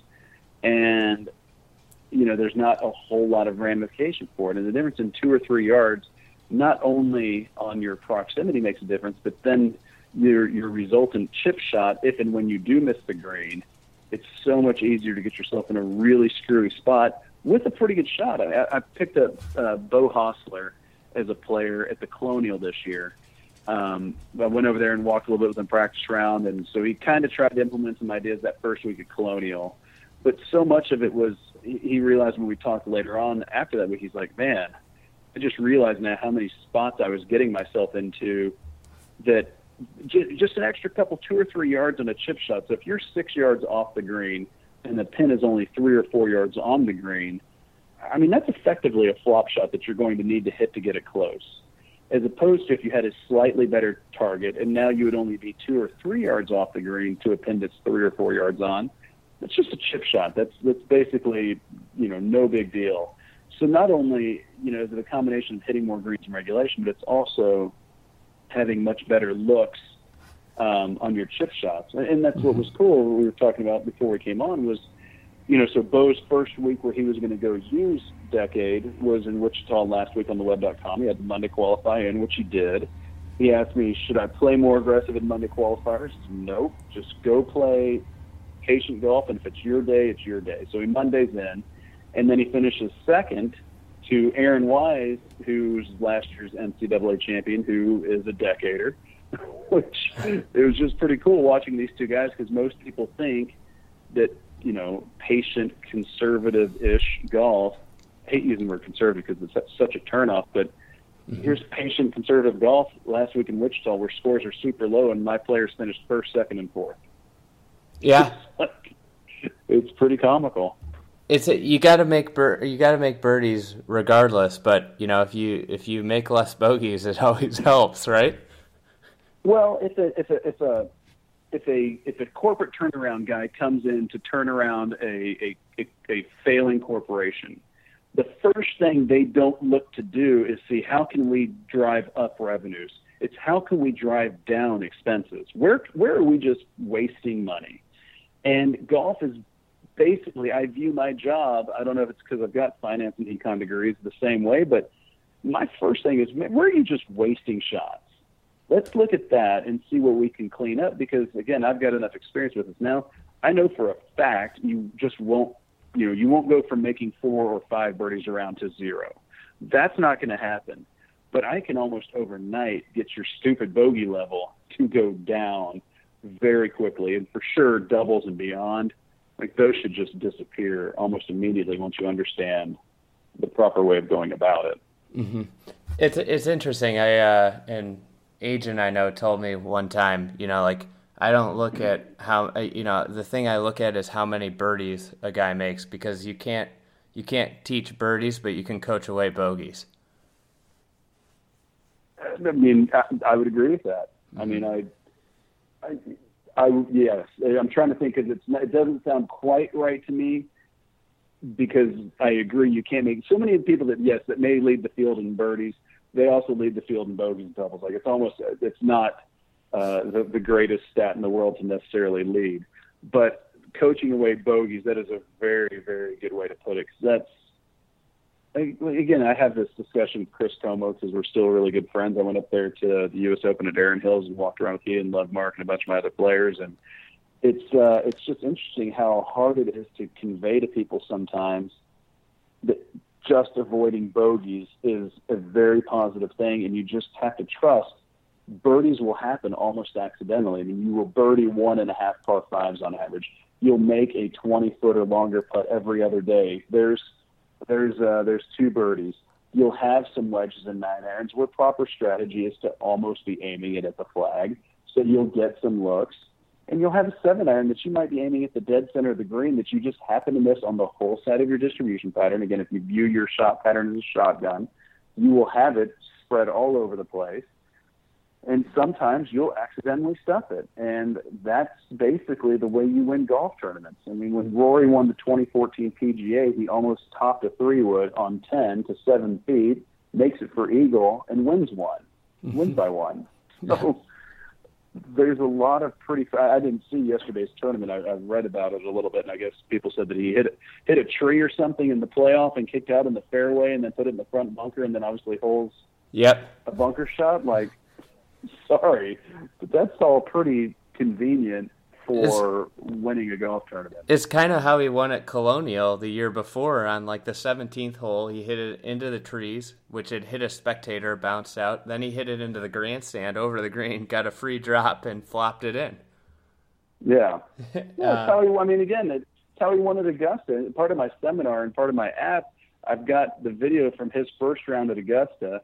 E: and, you know, there's not a whole lot of ramification for it. And the difference in two or three yards, not only on your proximity makes a difference, but then your your resultant chip shot, if and when you do miss the green, it's so much easier to get yourself in a really screwy spot with a pretty good shot. I, I picked up uh, Bo Hostler as a player at the Colonial this year. Um, I went over there and walked a little bit with him practice round, and so he kind of tried to implement some ideas that first week at Colonial. But so much of it was he realized when we talked later on after that week, he's like, man, I just realized now how many spots I was getting myself into that j- just an extra couple, two or three yards on a chip shot. So if you're six yards off the green and the pin is only three or four yards on the green, I mean, that's effectively a flop shot that you're going to need to hit to get it close. As opposed to if you had a slightly better target and now you would only be two or three yards off the green to a pin that's three or four yards on, it's just a chip shot. That's that's basically, you know, no big deal. So not only, you know, is it a combination of hitting more greens in regulation, but it's also having much better looks um, on your chip shots. And, and that's mm-hmm. what was cool. What we were talking about before we came on was, you know, so Bo's first week where he was going to go use Decade was in Wichita last week on the web dot com. He had the Monday qualify in, which he did. He asked me, should I play more aggressive in Monday qualifiers? Nope. Just go play patient golf, and if it's your day, it's your day. So he Mondays in, and then he finishes second to Aaron Wise, who's last year's N C double A champion, who is a decader, which it was just pretty cool watching these two guys because most people think that, you know, patient, conservative-ish golf, I hate using the word conservative because it's such a turnoff, but mm-hmm. here's patient, conservative golf last week in Wichita where scores are super low and my players finished first, second, and fourth.
D: Yeah.
E: It's, like, it's pretty comical.
D: It's a, you got to make bir- you got to make birdies regardless, but you know if you if you make less bogeys, it always helps, right?
E: Well, if a if a if a if a if a corporate turnaround guy comes in to turn around a a, a failing corporation, the first thing they don't look to do is see how can we drive up revenues. It's how can we drive down expenses. Where where are we just wasting money? And golf is basically, I view my job, I don't know if it's because I've got finance and econ degrees the same way, but my first thing is, man, where are you just wasting shots? Let's look at that and see what we can clean up because, again, I've got enough experience with this now. I know for a fact you just won't, you know, you won't go from making four or five birdies around to zero. That's not going to happen. But I can almost overnight get your stupid bogey level to go down very quickly. And for sure, doubles and beyond, like those should just disappear almost immediately once you understand the proper way of going about it.
D: Mm-hmm. It's it's interesting. I uh, an agent I know told me one time, you know, like I don't look at how, you know, the thing I look at is how many birdies a guy makes, because you can't you can't teach birdies, but you can coach away bogeys.
E: I mean, I, I would agree with that. Mm-hmm. I mean, I, I, I, yes, I'm trying to think because it's not, it doesn't sound quite right to me, because I agree you can't make so many people that yes that may lead the field in birdies, they also lead the field in bogeys and doubles. Like it's almost it's not uh, the, the greatest stat in the world to necessarily lead, but coaching away bogeys, that is a very very good way to put it. Cause that's again, I have this discussion with Chris Como because we're still really good friends. I went up there to the U S Open at Erin Hills and walked around with he and Love Mark and a bunch of my other players, and it's uh, it's just interesting how hard it is to convey to people sometimes that just avoiding bogeys is a very positive thing, and you just have to trust birdies will happen almost accidentally. I mean, you will birdie one and a half par fives on average. You'll make a twenty foot or longer putt every other day. There's There's uh, there's two birdies. You'll have some wedges and nine irons where proper strategy is to almost be aiming it at the flag, so you'll get some looks. And you'll have a seven iron that you might be aiming at the dead center of the green that you just happen to miss on the whole side of your distribution pattern. Again, if you view your shot pattern as a shotgun, you will have it spread all over the place. And sometimes you'll accidentally stuff it. And that's basically the way you win golf tournaments. I mean, when Rory won the twenty fourteen P G A, he almost topped a three-wood on ten to seven feet, makes it for eagle, and wins one. Mm-hmm. Wins by one. So there's a lot of pretty – I didn't see yesterday's tournament. I, I read about it a little bit, and I guess people said that he hit, hit a tree or something in the playoff and kicked out in the fairway and then put it in the front bunker and then obviously holds
D: yep.
E: a bunker shot. Like, sorry, but that's all pretty convenient for it's, winning a golf tournament.
D: It's kind of how he won at Colonial the year before on like the seventeenth hole. He hit it into the trees, which had hit a spectator, bounced out. Then he hit it into the grandstand over the green, got a free drop, and flopped it in.
E: Yeah. yeah that's uh, how he, I mean, again, it's how he won at Augusta. Part of my seminar and part of my app, I've got the video from his first round at Augusta.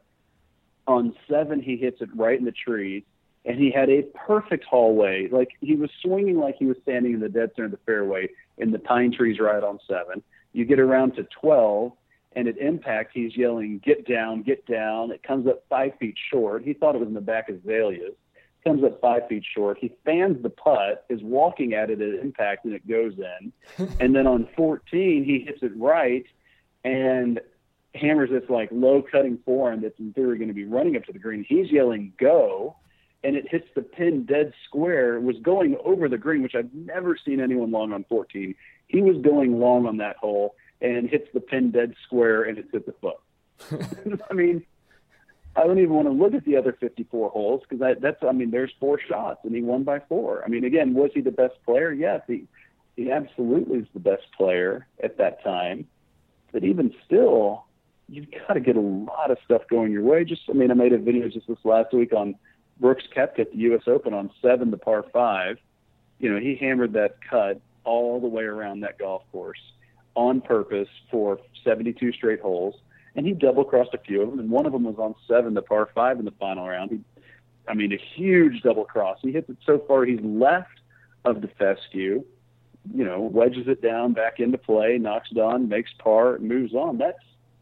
E: On seven, he hits it right in the trees, and he had a perfect hallway. Like, he was swinging like he was standing in the dead center of the fairway in the pine trees right on seven. You get around to twelve, and at impact, he's yelling, "Get down, get down." It comes up five feet short. He thought it was in the back of Azaleas. Comes up five feet short. He fans the putt, is walking at it at impact, and it goes in. And then on fourteen, he hits it right, and hammers this like low cutting forehand that's in theory going to be running up to the green. He's yelling "go," and it hits the pin dead square. It was going over the green, which I've never seen anyone long on fourteen. He was going long on that hole and hits the pin dead square, and it's hit the foot. I mean, I don't even want to look at the other fifty-four holes because that's, I mean, there's four shots, and he won by four. I mean, again, was he the best player? Yes, he, he absolutely is the best player at that time. But even still, you've got to get a lot of stuff going your way. Just, I mean, I made a video just this last week on Brooks Koepka at the U S Open on seven, the par five. You know, he hammered that cut all the way around that golf course on purpose for seventy-two straight holes, and he double-crossed a few of them, and one of them was on seven, the par five in the final round. He, I mean, a huge double-cross. He hits it so far he's left of the fescue, you know, wedges it down back into play, knocks it on, makes par, moves on. That's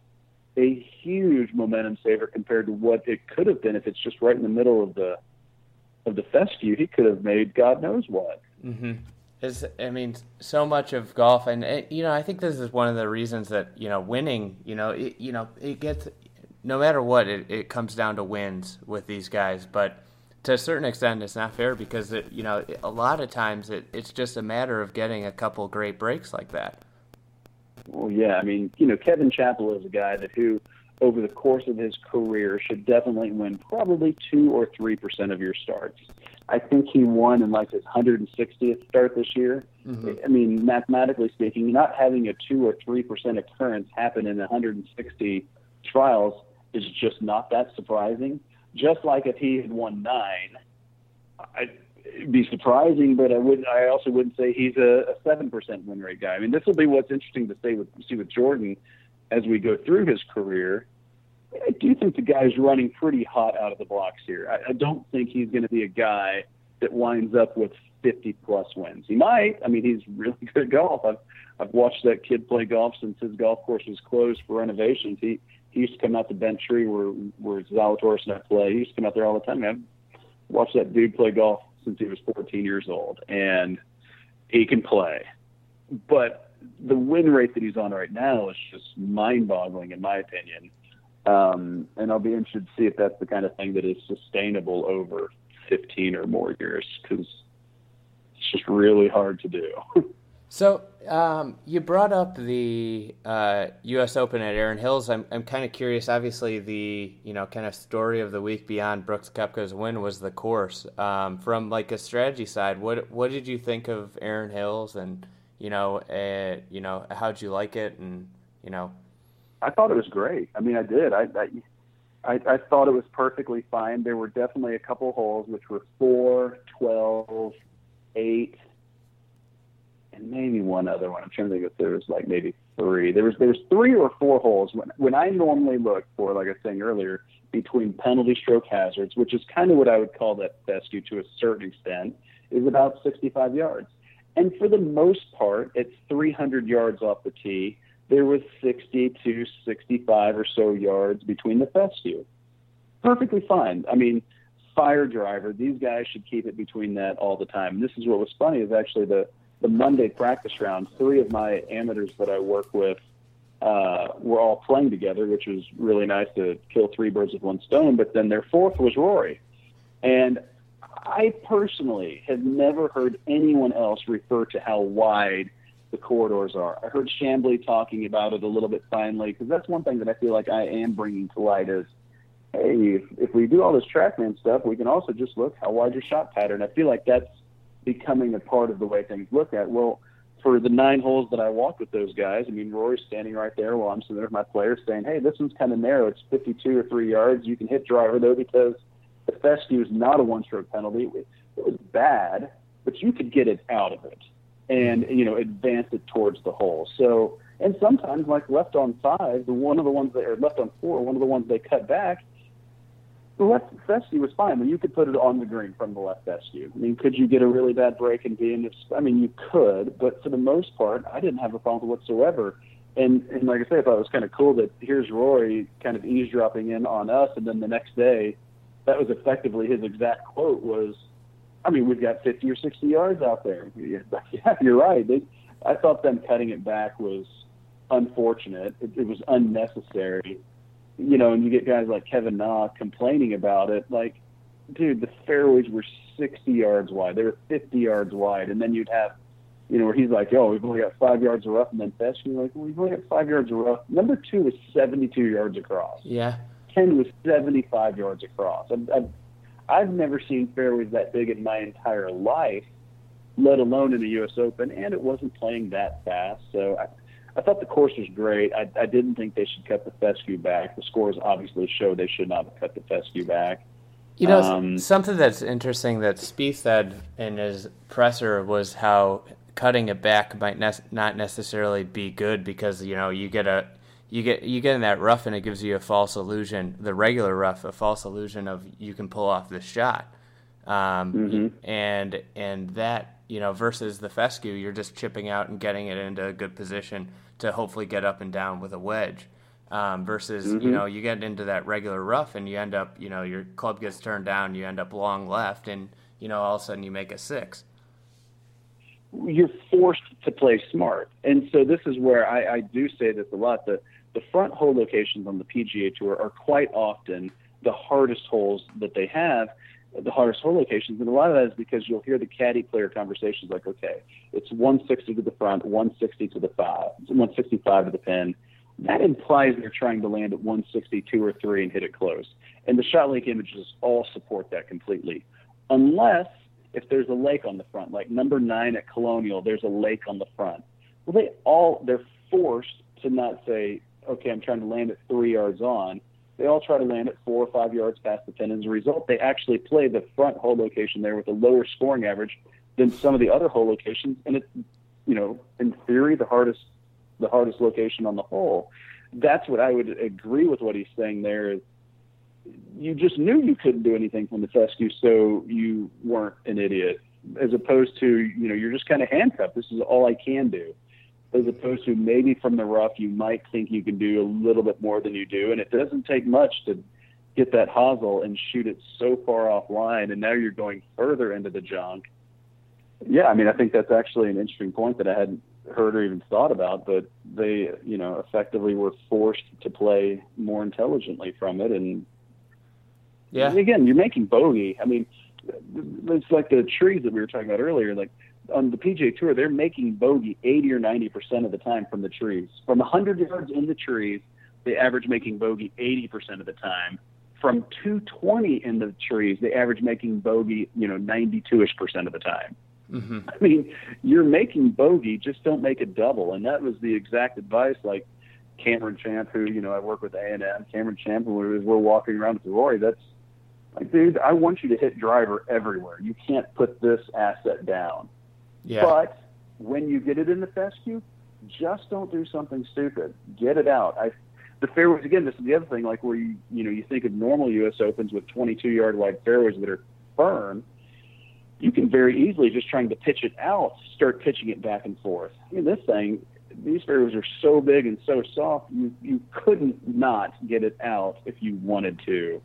E: a huge momentum saver compared to what it could have been if it's just right in the middle of the of the fescue. He could have made God knows what.
D: Mm-hmm. Is I mean, so much of golf, and it, you know, I think this is one of the reasons that you know, winning, you know, it, you know, it gets no matter what, it, it comes down to wins with these guys. But to a certain extent, it's not fair because it, you know, a lot of times it, it's just a matter of getting a couple great breaks like that.
E: Well, yeah, I mean, you know, Kevin Chappell is a guy that who, over the course of his career, should definitely win probably two or three percent of your starts. I think he won in like his one hundred sixtieth start this year. Mm-hmm. I mean, mathematically speaking, not having a two or three percent occurrence happen in one hundred sixty trials is just not that surprising. Just like if he had won nine, I'd it'd be surprising, but I would. I also wouldn't say he's a, a seven percent win rate guy. I mean, this will be what's interesting to say with, see with Jordan as we go through his career. I do think the guy's running pretty hot out of the blocks here. I, I don't think he's going to be a guy that winds up with fifty plus wins. He might. I mean, he's really good at golf. I've I've watched that kid play golf since his golf course was closed for renovations. He he used to come out to Bent Tree where where Zalatoris and I play. He used to come out there all the time. I've watched that dude play golf since he was fourteen years old, and he can play. But the win rate that he's on right now is just mind-boggling, in my opinion. Um, and I'll be interested to see if that's the kind of thing that is sustainable over fifteen or more years, because it's just really hard to do.
D: So um, you brought up the uh, U S Open at Erin Hills. I'm I'm kind of curious. Obviously, the you know kind of story of the week beyond Brooks Koepka's win was the course. Um, from like a strategy side, what what did you think of Erin Hills, and you know uh, you know how'd you like it, and you know.
E: I thought it was great. I mean, I did. I, I I I thought it was perfectly fine. There were definitely a couple holes which were four, twelve, eight. And maybe one other one. I'm trying to think if there was like maybe three. There was there was three or four holes. When when I normally look for, like I was saying earlier, between penalty stroke hazards, which is kind of what I would call that fescue to a certain extent, is about sixty-five yards. And for the most part, it's three hundred yards off the tee. There was sixty to sixty-five or so yards between the fescue. Perfectly fine. I mean, fire driver, these guys should keep it between that all the time. And this is what was funny is actually the the Monday practice round, three of my amateurs that I work with uh, were all playing together, which was really nice to kill three birds with one stone. But then their fourth was Rory. And I personally have never heard anyone else refer to how wide the corridors are. I heard Chambly talking about it a little bit finally, because that's one thing that I feel like I am bringing to light is, hey, if, if we do all this TrackMan stuff, we can also just look how wide your shot pattern. I feel like that's becoming a part of the way things look at. Well, for the nine holes that I walked with those guys, I mean, Rory's standing right there while I'm sitting there with my players saying, hey, this one's kind of narrow. It's fifty-two or three yards. You can hit driver, though, because the fescue is not a one-stroke penalty. It was bad, but you could get it out of it and, you know, advance it towards the hole. So, and sometimes, like left on five, the one of the ones that are left on four, one of the ones they cut back, the left fescue was fine. I mean, you could put it on the green from the left fescue. I mean, could you get a really bad break and be in this? I mean, you could, but for the most part, I didn't have a problem whatsoever. And, and like I say, I thought it was kind of cool that here's Rory kind of eavesdropping in on us, and then the next day, that was effectively his exact quote was, I mean, we've got fifty or sixty yards out there. Yeah, you're right. They, I thought them cutting it back was unfortunate. It, it was unnecessary. You know, and you get guys like Kevin Na complaining about it. Like, dude, the fairways were sixty yards wide. They were fifty yards wide. And then you'd have, you know, where he's like, oh, we've only got five yards of rough. And then Fescue, like, well, we've only got five yards of rough. Number two was seventy-two yards across.
D: Yeah.
E: ten was seventy-five yards across. I've, I've, I've never seen fairways that big in my entire life, let alone in the U S Open. And it wasn't playing that fast. So I, I thought the course was great. I, I didn't think they should cut the fescue back. The scores obviously show they should not have cut the fescue back.
D: You know,
E: um,
D: something that's interesting that Spieth said in his presser was how cutting it back might ne- not necessarily be good because, you know, you get a you get you get in that rough and it gives you a false illusion, the regular rough, a false illusion of you can pull off the shot. Um,
E: mm-hmm. and
D: and that, you know, versus the fescue, you're just chipping out and getting it into a good position to hopefully get up and down with a wedge. Um, versus, mm-hmm. you know, you get into that regular rough and you end up, you know, your club gets turned down, you end up long left, and, you know, all of a sudden you make a six.
E: You're forced to play smart. And so this is where I, I do say this a lot. The, the front hole locations on the P G A Tour are quite often the hardest holes that they have, the hardest hole locations. And a lot of that is because you'll hear the caddy player conversations like, okay, it's one sixty to the front, one sixty to the five, one sixty-five to the pin. That implies they're trying to land at one sixty-two or three and hit it close. And the shot lake images all support that completely. Unless if there's a lake on the front, like number nine at Colonial, there's a lake on the front. Well, they all, they're forced to not say, okay, I'm trying to land at three yards on. They all try to land at four or five yards past the pin. As a result, they actually play the front hole location there with a lower scoring average than some of the other hole locations. And it's, you know, in theory, the hardest the hardest location on the hole. That's what I would agree with what he's saying there is you just knew you couldn't do anything from the fescue, so you weren't an idiot. As opposed to, you know, you're just kind of handcuffed. This is all I can do. As opposed to maybe from the rough, you might think you can do a little bit more than you do, and it doesn't take much to get that hosel and shoot it so far offline, and now you're going further into the junk. Yeah, I mean, I think that's actually an interesting point that I hadn't heard or even thought about, but they, you know, effectively were forced to play more intelligently from it. And
D: yeah,
E: again, you're making bogey. I mean, it's like the trees that we were talking about earlier. Like on the P G A Tour, they're making bogey eighty or ninety percent of the time from the trees. From one hundred yards in the trees, they average making bogey eighty percent of the time. From two twenty in the trees, they average making bogey, you know, ninety-two-ish percent of the time.
D: Mm-hmm.
E: I mean, you're making bogey, just don't make a double. And that was the exact advice, like Cameron Champ, who, you know, I work with A and M, Cameron Champ, and we're, we're walking around with Rory, that's like, dude, I want you to hit driver everywhere. You can't put this asset down.
D: Yeah.
E: But when you get it in the fescue, just don't do something stupid. Get it out. I The fairways, again, this is the other thing, like where you, you know, you think of normal U S Opens with twenty-two yard wide fairways that are firm, you can very easily, just trying to pitch it out, start pitching it back and forth. I mean, this thing, these fairways are so big and so soft, you, you couldn't not get it out if you wanted to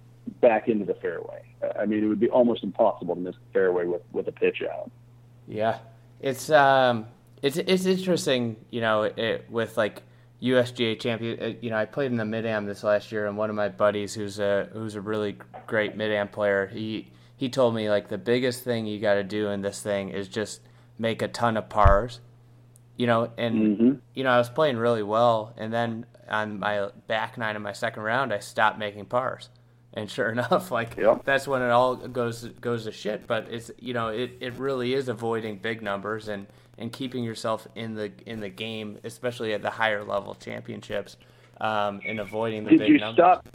E: back into the fairway. I mean, it would be almost impossible to miss the fairway with, with a pitch out.
D: Yeah. It's, um, it's, it's interesting, you know, it, with like U S G A champion, you know, I played in the mid-am this last year, and one of my buddies who's a, who's a really great mid-am player, he, he told me, like, the biggest thing you got to do in this thing is just make a ton of pars, you know, and,
E: Mm-hmm.
D: you know, I was playing really well, and then on my back nine of my second round, I stopped making pars. And sure enough, like,
E: Yep.
D: that's when it all goes goes to shit. But it's, you know, it, it really is avoiding big numbers and, and keeping yourself in the in the game, especially at the higher level championships, um, and avoiding the
E: Did
D: big
E: you
D: numbers.
E: stop?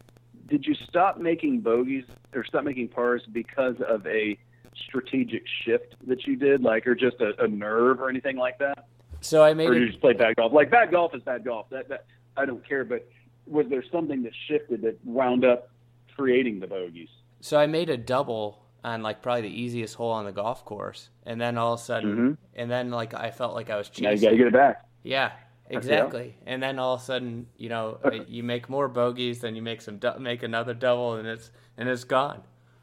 E: Did you stop making bogeys or stop making pars because of a strategic shift that you did, like, or just a, a nerve or anything like that?
D: So I made
E: Or did
D: it,
E: you just play bad golf? Like, bad golf is bad golf. That, that I don't care. But was there something that shifted that wound up creating the bogeys?
D: so I made a double on like probably the easiest hole on the golf course, and then all of a sudden,
E: Mm-hmm.
D: and then like I felt like I was
E: Now you
D: chasing.
E: got to get it back.
D: Yeah, exactly. And then all of a sudden, you know, you make more bogeys, then you make some du- make another double, and it's and it's gone.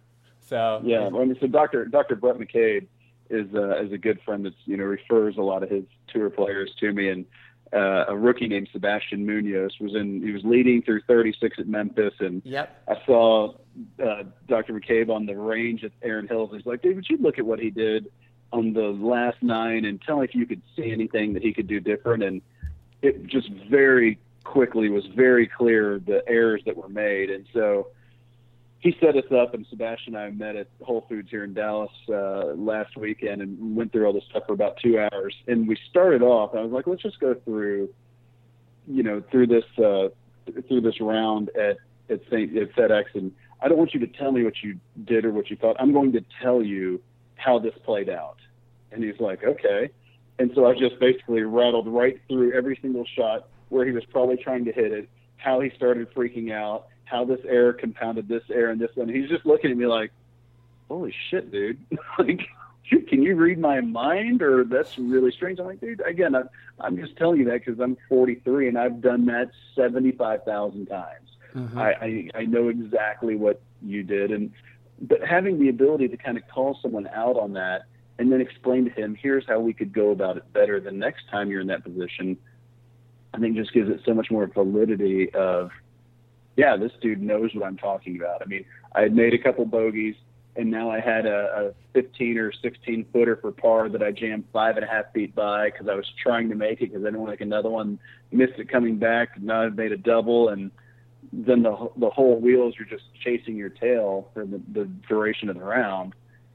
D: So
E: Yeah, I mean, so Doctor Doctor Brett McCabe is uh, is a good friend that's, you know, refers a lot of his tour players to me, and uh, a rookie named Sebastian Munoz was in he was leading through thirty-six at Memphis, and
D: Yep.
E: I saw uh, Doctor McCabe on the range at Aaron Hills. He's like, dude, would you look at what he did on the last nine and tell me if you could see anything that he could do different? And it just very quickly was very clear the errors that were made, and so he set us up, and Sebastian and I met at Whole Foods here in Dallas uh, last weekend and went through all this stuff for about two hours. And we started off, I was like, let's just go through, you know, through this uh, through this round at at Saint at FedEx, and I don't want you to tell me what you did or what you thought. I'm going to tell you how this played out. And he's like, okay. And so I just basically rattled right through every single shot, where he was probably trying to hit it, how he started freaking out, how this error compounded this error and this one. He's just looking at me like, holy shit, dude. Like, can you read my mind? Or that's really strange. I'm like, dude, again, I, I'm just telling you that because I'm forty-three and I've done that seventy-five thousand times.
D: Mm-hmm.
E: I, I, I know exactly what you did. And but having the ability to kind of call someone out on that and then explain to him, here's how we could go about it better the next time you're in that position, I think just gives it so much more validity of, yeah, this dude knows what I'm talking about. I mean, I had made a couple bogeys, and now I had a, a fifteen or sixteen footer for par that I jammed five and a half feet by because I was trying to make it because I didn't want to make another one, missed it coming back. Now I've made a double, and then the the whole wheels are just chasing your tail for the, the duration of the round.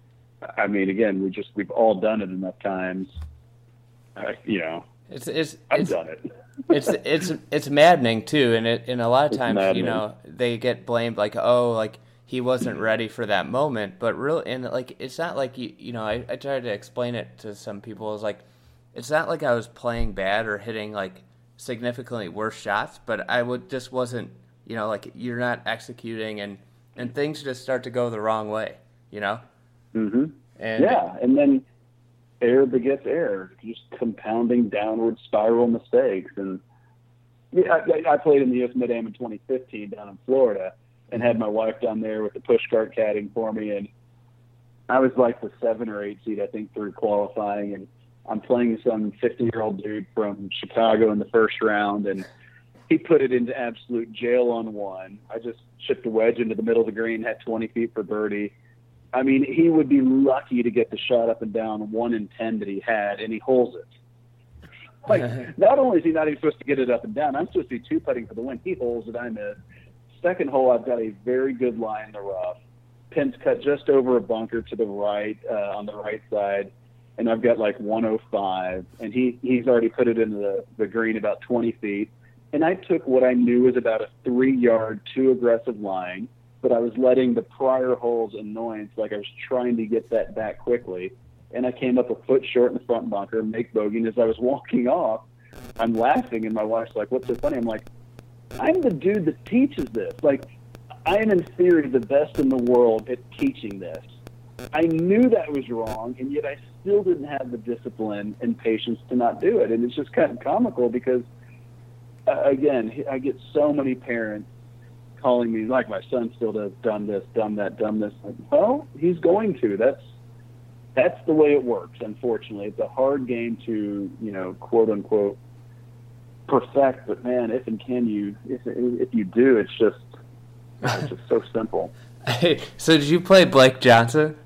E: I mean, again, we just we've all done it enough times. I, you know,
D: It's it's
E: I've
D: it's,
E: done it.
D: it's it's it's maddening too, and it and a lot of
E: It's
D: times,
E: maddening.
D: you know, they get blamed like, oh, like he wasn't ready for that moment, but really, and like it's not like you you know, I, I tried to explain it to some people. It's like it's not like I was playing bad or hitting like significantly worse shots, but I would just wasn't you know, like you're not executing and, and things just start to go the wrong way, you know?
E: Mm-hmm.
D: And
E: yeah, and then error begets error, just compounding downward spiral mistakes. And yeah, I, I played in the U S Mid-Am in twenty fifteen down in Florida and had my wife down there with the push cart caddying for me. And I was like the seven or eight seed, I think, through qualifying. And I'm playing some fifty-year-old dude from Chicago in the first round, and he put it into absolute jail on one. I just chipped a wedge into the middle of the green, had twenty feet for birdie. I mean, he would be lucky to get the shot up and down one in ten that he had, and he holes it. Like, not only is he not even supposed to get it up and down, I'm supposed to be two-putting for the win. He holes it, I miss. Second hole, I've got a very good lie in the rough. Pin's cut just over a bunker to the right, uh, on the right side, and I've got like one oh five, and he, he's already put it into the, the green about twenty feet. And I took what I knew was about a three-yard, too aggressive line, but I was letting the prior hole's annoyance, like I was trying to get that back quickly. And I came up a foot short in the front bunker, make bogey. And as I was walking off, I'm laughing, and my wife's like, "What's so funny?" I'm like, I'm the dude that teaches this. Like, I am in theory the best in the world at teaching this. I knew that was wrong, and yet I still didn't have the discipline and patience to not do it. And it's just kind of comical because, uh, again, I get so many parents calling me, like, my son still does dumb this, dumb that, dumb this. Like, well, he's going to. That's that's the way it works, unfortunately. It's a hard game to, you know, quote unquote, perfect. But man, if and can you, if if you do, it's just it's just so simple.
D: So did you play Blake Johnson?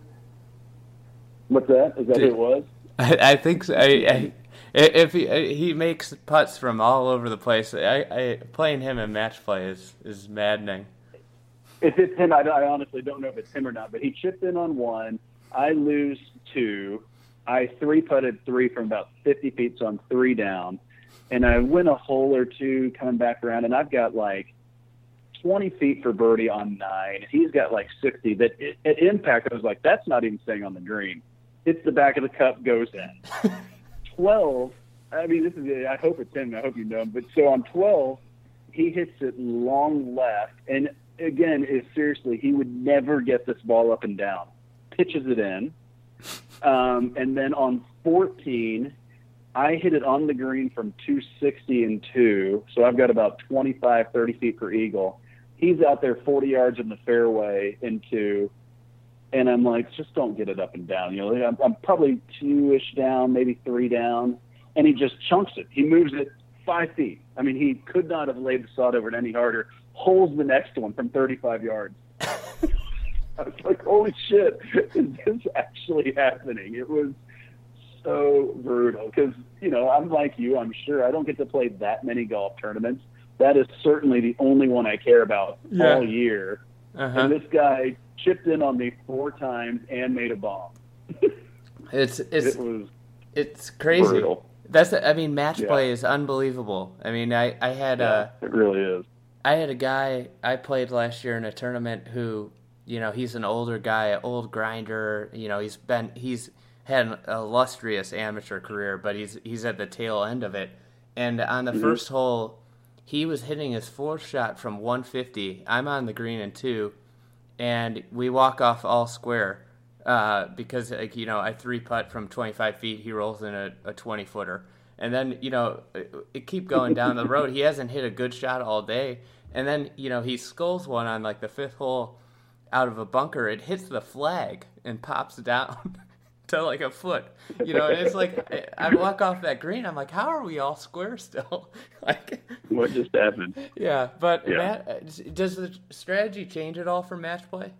E: What's that? Is that
D: Did,
E: who it was?
D: I, I think so. I, I, if he he makes putts from all over the place, I, I playing him in match play is, is maddening.
E: If it's him, I, I honestly don't know if it's him or not. But he chipped in on one. I lose two. I three putted three from about fifty feet, so I'm three down. And I win a hole or two coming back around, and I've got like twenty feet for birdie on nine. He's got like sixty. That at impact, I was like, that's not even staying on the green. It's the back of the cup, goes in. twelve, I mean, this is, I hope it's him. I hope you know him. But so on twelve, he hits it long left. And again, is seriously, he would never get this ball up and down. Pitches it in. Um, and then on fourteen, I hit it on the green from two sixty and two. So I've got about twenty-five, thirty feet per eagle. He's out there forty yards in the fairway in two. And I'm like, just don't get it up and down. You know, I'm, I'm probably two-ish down, maybe three down. And he just chunks it. He moves it five feet. I mean, he could not have laid the sod over it any harder. Holds the next one from thirty-five yards. I was like, holy shit, is this actually happening? It was so brutal because, you know, I'm like you, I'm sure. I don't get to play that many golf tournaments. That is certainly the only one I care about yeah. all year. Uh-huh. And this guy chipped in on me four times and made a bomb.
D: it's it's
E: it was
D: it's crazy.
E: Brutal.
D: That's I mean, match
E: yeah.
D: play is unbelievable. I mean, I I had
E: yeah,
D: a
E: it really is.
D: I had a guy I played last year in a tournament who, you know, he's an older guy, an old grinder. You know, he's been he's had an illustrious amateur career, but he's he's at the tail end of it. And on the mm-hmm. first hole, he was hitting his fourth shot from one fifty. I'm on the green in two, and we walk off all square uh, because, like, you know, I three putt from twenty-five feet. He rolls in a, a twenty footer, and then, you know, it, it keep going down the road. He hasn't hit a good shot all day, and then, you know, he skulls one on like the fifth hole out of a bunker. It hits the flag and pops down to like a foot, you know. And it's like I walk off that green, I'm like, how are we all square still? Like,
E: what just happened?
D: Yeah, but
E: yeah.
D: Matt, does the strategy change at all for match play?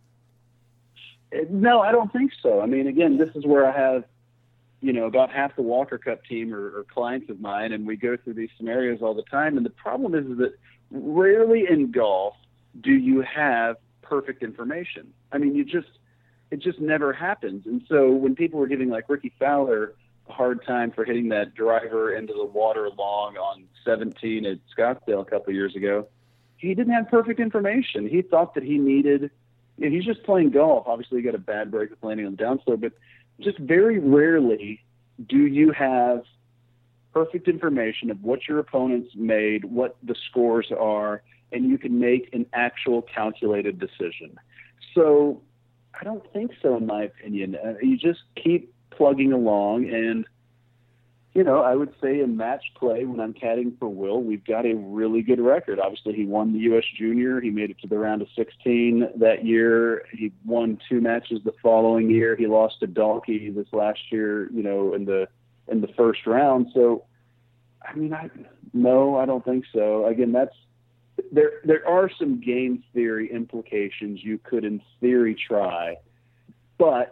E: No, I don't think so. I mean, again, this is where I have, you know, about half the Walker Cup team or, or clients of mine, and we go through these scenarios all the time. And the problem is, is that rarely in golf do you have perfect information. I mean, you just it just never happens. And so when people were giving like Ricky Fowler a hard time for hitting that driver into the water long on seventeen at Scottsdale a couple of years ago, he didn't have perfect information. He thought that he needed, you know, he's just playing golf. Obviously, he got a bad break with landing on the downslope, but just very rarely do you have perfect information of what your opponent's made, what the scores are, and you can make an actual calculated decision. So I don't think so, in my opinion. Uh, you just keep plugging along, and you know, I would say in match play, when I'm caddying for Will, we've got a really good record. Obviously, he won the U S Junior. He made it to the round of sixteen that year. He won two matches the following year. He lost to Dalkey this last year, you know, in the in the first round. So, I mean, I no, I don't think so. Again, that's there. There are some game theory implications you could, in theory, try, but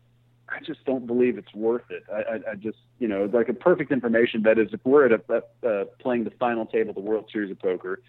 E: I just don't believe it's worth it. I, I, I just, you know, like a perfect information bet is if we're at a, uh, playing the final table of the World Series of Poker,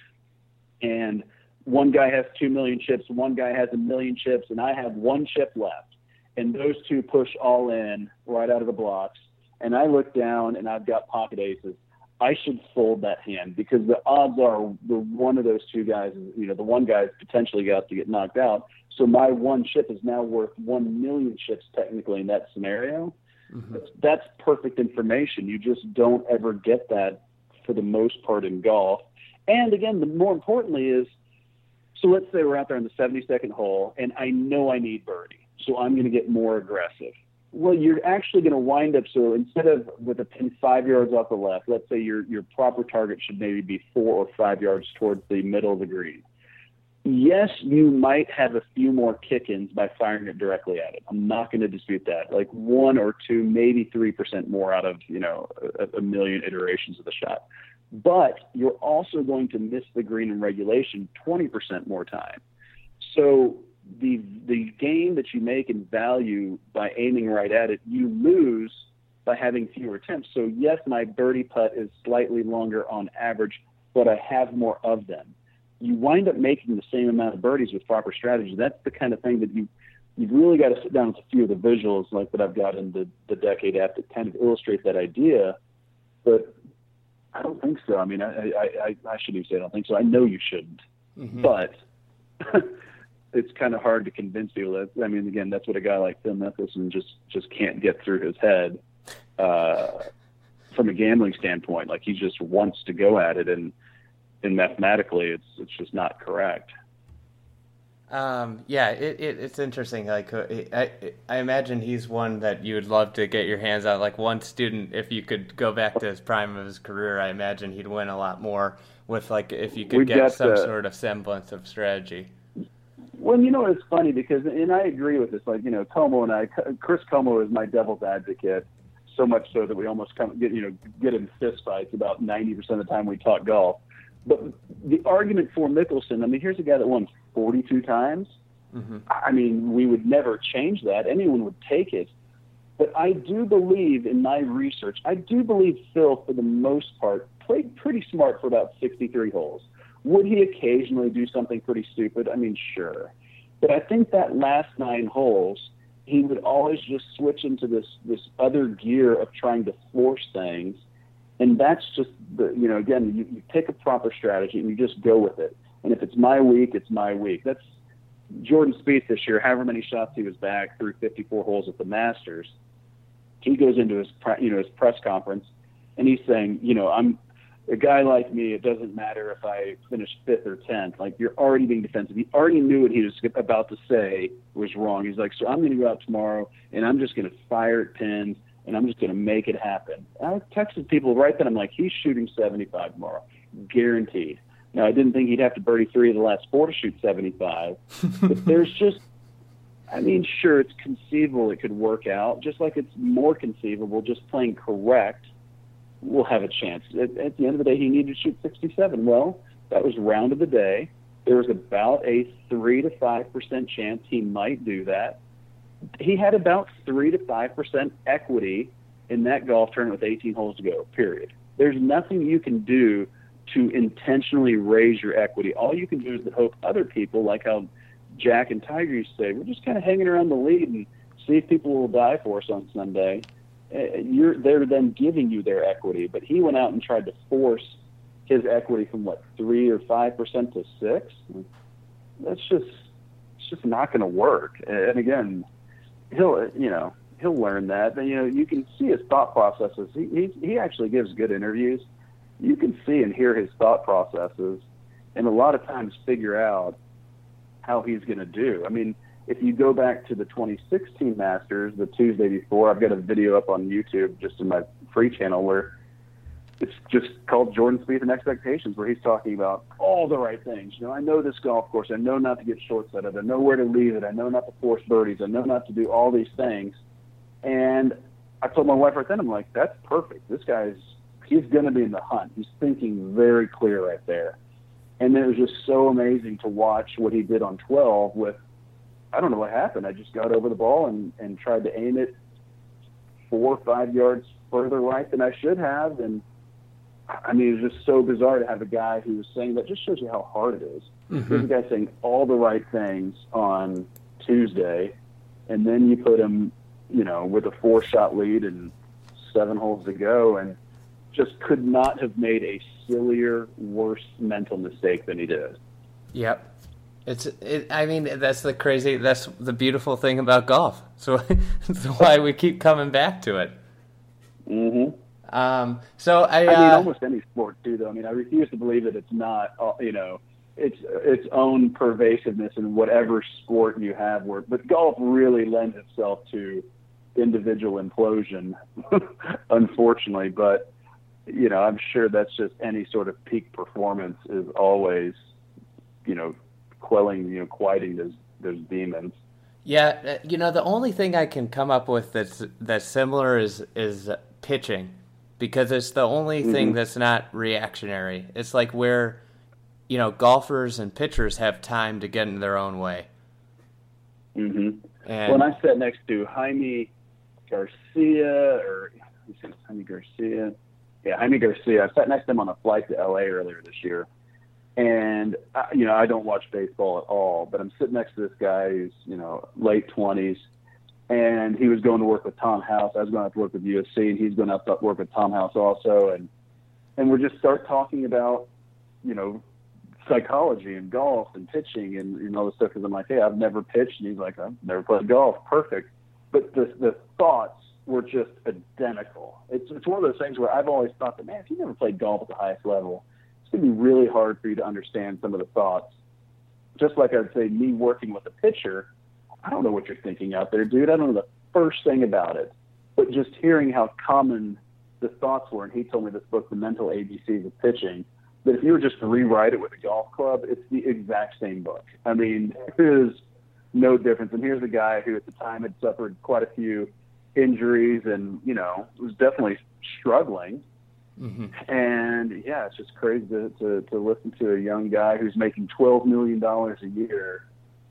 E: and one guy has two million chips, one guy has a million chips, and I have one chip left, and those two push all in right out of the blocks, and I look down and I've got pocket aces, I should fold that hand, because the odds are the one of those two guys, you know, the one guy potentially got to get knocked out. So my one chip is now worth one million chips technically in that scenario. Mm-hmm. That's, that's perfect information. You just don't ever get that for the most part in golf. And again, the more importantly is, so let's say we're out there on the seventy-second hole, and I know I need birdie, so I'm going to get more aggressive. Well, you're actually going to wind up, so instead of with a pin five yards off the left, let's say your your proper target should maybe be four or five yards towards the middle of the green. Yes, you might have a few more kick-ins by firing it directly at it. I'm not going to dispute that. Like one or two, maybe three percent more out of, you know, a, a million iterations of the shot. But you're also going to miss the green in regulation twenty percent more time. So the the game that you make in value by aiming right at it, you lose by having fewer attempts. So yes, my birdie putt is slightly longer on average, but I have more of them. You wind up making the same amount of birdies with proper strategy. That's the kind of thing that you, you've really got to sit down with a few of the visuals like that I've got in the, the Decade app that kind of illustrate that idea. But I don't think so. I mean, I, I, I, I shouldn't even say I don't think so. I know you shouldn't. Mm-hmm. But it's kind of hard to convince people that, I mean, again, that's what a guy like Phil Mickelson just, just can't get through his head uh, from a gambling standpoint. Like he just wants to go at it, and and mathematically it's it's just not correct.
D: Um, yeah, it, it it's interesting. Like I I imagine he's one that you would love to get your hands on. Like one student, if you could go back to his prime of his career, I imagine he'd win a lot more with like if you could We've get some the, sort of semblance of strategy.
E: Well, you know, it's funny because, and I agree with this. Like you know, Como and I, Chris Como is my devil's advocate. So much so that we almost come get you know get in fist fights about ninety percent of the time we talk golf. But the argument for Mickelson, I mean, here's a guy that won forty-two times. Mm-hmm. I mean, we would never change that. Anyone would take it. But I do believe in my research, I do believe Phil, for the most part, played pretty smart for about sixty-three holes. Would he occasionally do something pretty stupid? I mean, sure. But I think that last nine holes, he would always just switch into this, this other gear of trying to force things. And that's just, the you know, again, you, you pick a proper strategy and you just go with it. And if it's my week, it's my week. That's Jordan Spieth this year, however many shots he was back through fifty-four holes at the Masters. He goes into his, you know, his press conference and he's saying, you know, I'm a guy like me. It doesn't matter if I finish fifth or tenth. Like you're already being defensive. He already knew what he was about to say was wrong. He's like, so I'm going to go out tomorrow and I'm just going to fire at pins. And I'm just going to make it happen. I texted people right then. I'm like, he's shooting seventy-five tomorrow, guaranteed. Now, I didn't think he'd have to birdie three of the last four to shoot seventy-five. But there's just, I mean, sure, it's conceivable it could work out, just like it's more conceivable just playing correct will have a chance. At, at the end of the day, he needed to shoot sixty-seven. Well, that was round of the day. There was about a three to five percent chance he might do that. He had about three to five percent equity in that golf tournament with eighteen holes to go, period. There's nothing you can do to intentionally raise your equity. All you can do is to hope other people, like how Jack and Tiger used to say, we're just kind of hanging around the lead and see if people will die for us on Sunday. You're, they're then giving you their equity. But he went out and tried to force his equity from, what, three or five percent to six? That's just, it's just not going to work. And again, he'll, you know, he'll learn that. And, you know, you can see his thought processes. He, he, he actually gives good interviews. You can see and hear his thought processes. and a lot of times figure out how he's going to do. I mean, if you go back to the twenty sixteen Masters, the Tuesday before, I've got a video up on YouTube just in my free channel where it's just called Jordan Spieth and Expectations, where he's talking about all the right things. You know, I know this golf course. I know not to get short-sighted. I know where to leave it. I know not to force birdies. I know not to do all these things. And I told my wife right then, I'm like, that's perfect. This guy's, he's going to be in the hunt. He's thinking very clear right there. And it was just so amazing to watch what he did on twelve with, I don't know what happened. I just got over the ball and, and tried to aim it four or five yards further right than I should have. And I mean, it was just so bizarre to have a guy who was saying that. Just shows you how hard it is. Mm-hmm. There's a guy saying all the right things on Tuesday, and then you put him, you know, with a four-shot lead and seven holes to go, and just could not have made a sillier, worse mental mistake than he did.
D: Yep. It's. It, I mean, that's the crazy. That's the beautiful thing about golf. So that's why we keep coming back to it.
E: Mm-hmm.
D: Um, so I, uh,
E: I mean, almost any sport too, though. I mean, I refuse to believe that it's not, uh, you know, it's its own pervasiveness in whatever sport you have. Where, but golf really lends itself to individual implosion, unfortunately. But you know, I'm sure that's just any sort of peak performance is always, you know, quelling, you know, quieting those those demons.
D: Yeah, you know, the only thing I can come up with that's that's similar is is pitching. Because it's the only thing mm-hmm. that's not reactionary. It's like where, you know, golfers and pitchers have time to get in their own way.
E: Mm-hmm.
D: And
E: when I sat next to Jaime Garcia, or Jaime Garcia, yeah, Jaime Garcia, I sat next to him on a flight to L A earlier this year, and I, you know, I don't watch baseball at all, but I'm sitting next to this guy who's, you know, late twenties. And he was going to work with Tom House. I was going to, to work with U S C, and he's going to have to work with Tom House also. And and we just start talking about, you know, psychology and golf and pitching and, you know, the stuff. Because I'm like, hey, I've never pitched. And he's like, I've never played golf. Perfect. But the the thoughts were just identical. It's, it's one of those things where I've always thought that, man, if you've never played golf at the highest level, it's going to be really hard for you to understand some of the thoughts. Just like I'd say me working with a pitcher, I don't know what you're thinking out there, dude. I don't know the first thing about it. But just hearing how common the thoughts were, and he told me this book, The Mental A B Cs of Pitching, that if you were just to rewrite it with a golf club, it's the exact same book. I mean, there's no difference. And here's a guy who at the time had suffered quite a few injuries and, you know, was definitely struggling. Mm-hmm. And, yeah, it's just crazy to, to, to listen to a young guy who's making twelve million dollars a year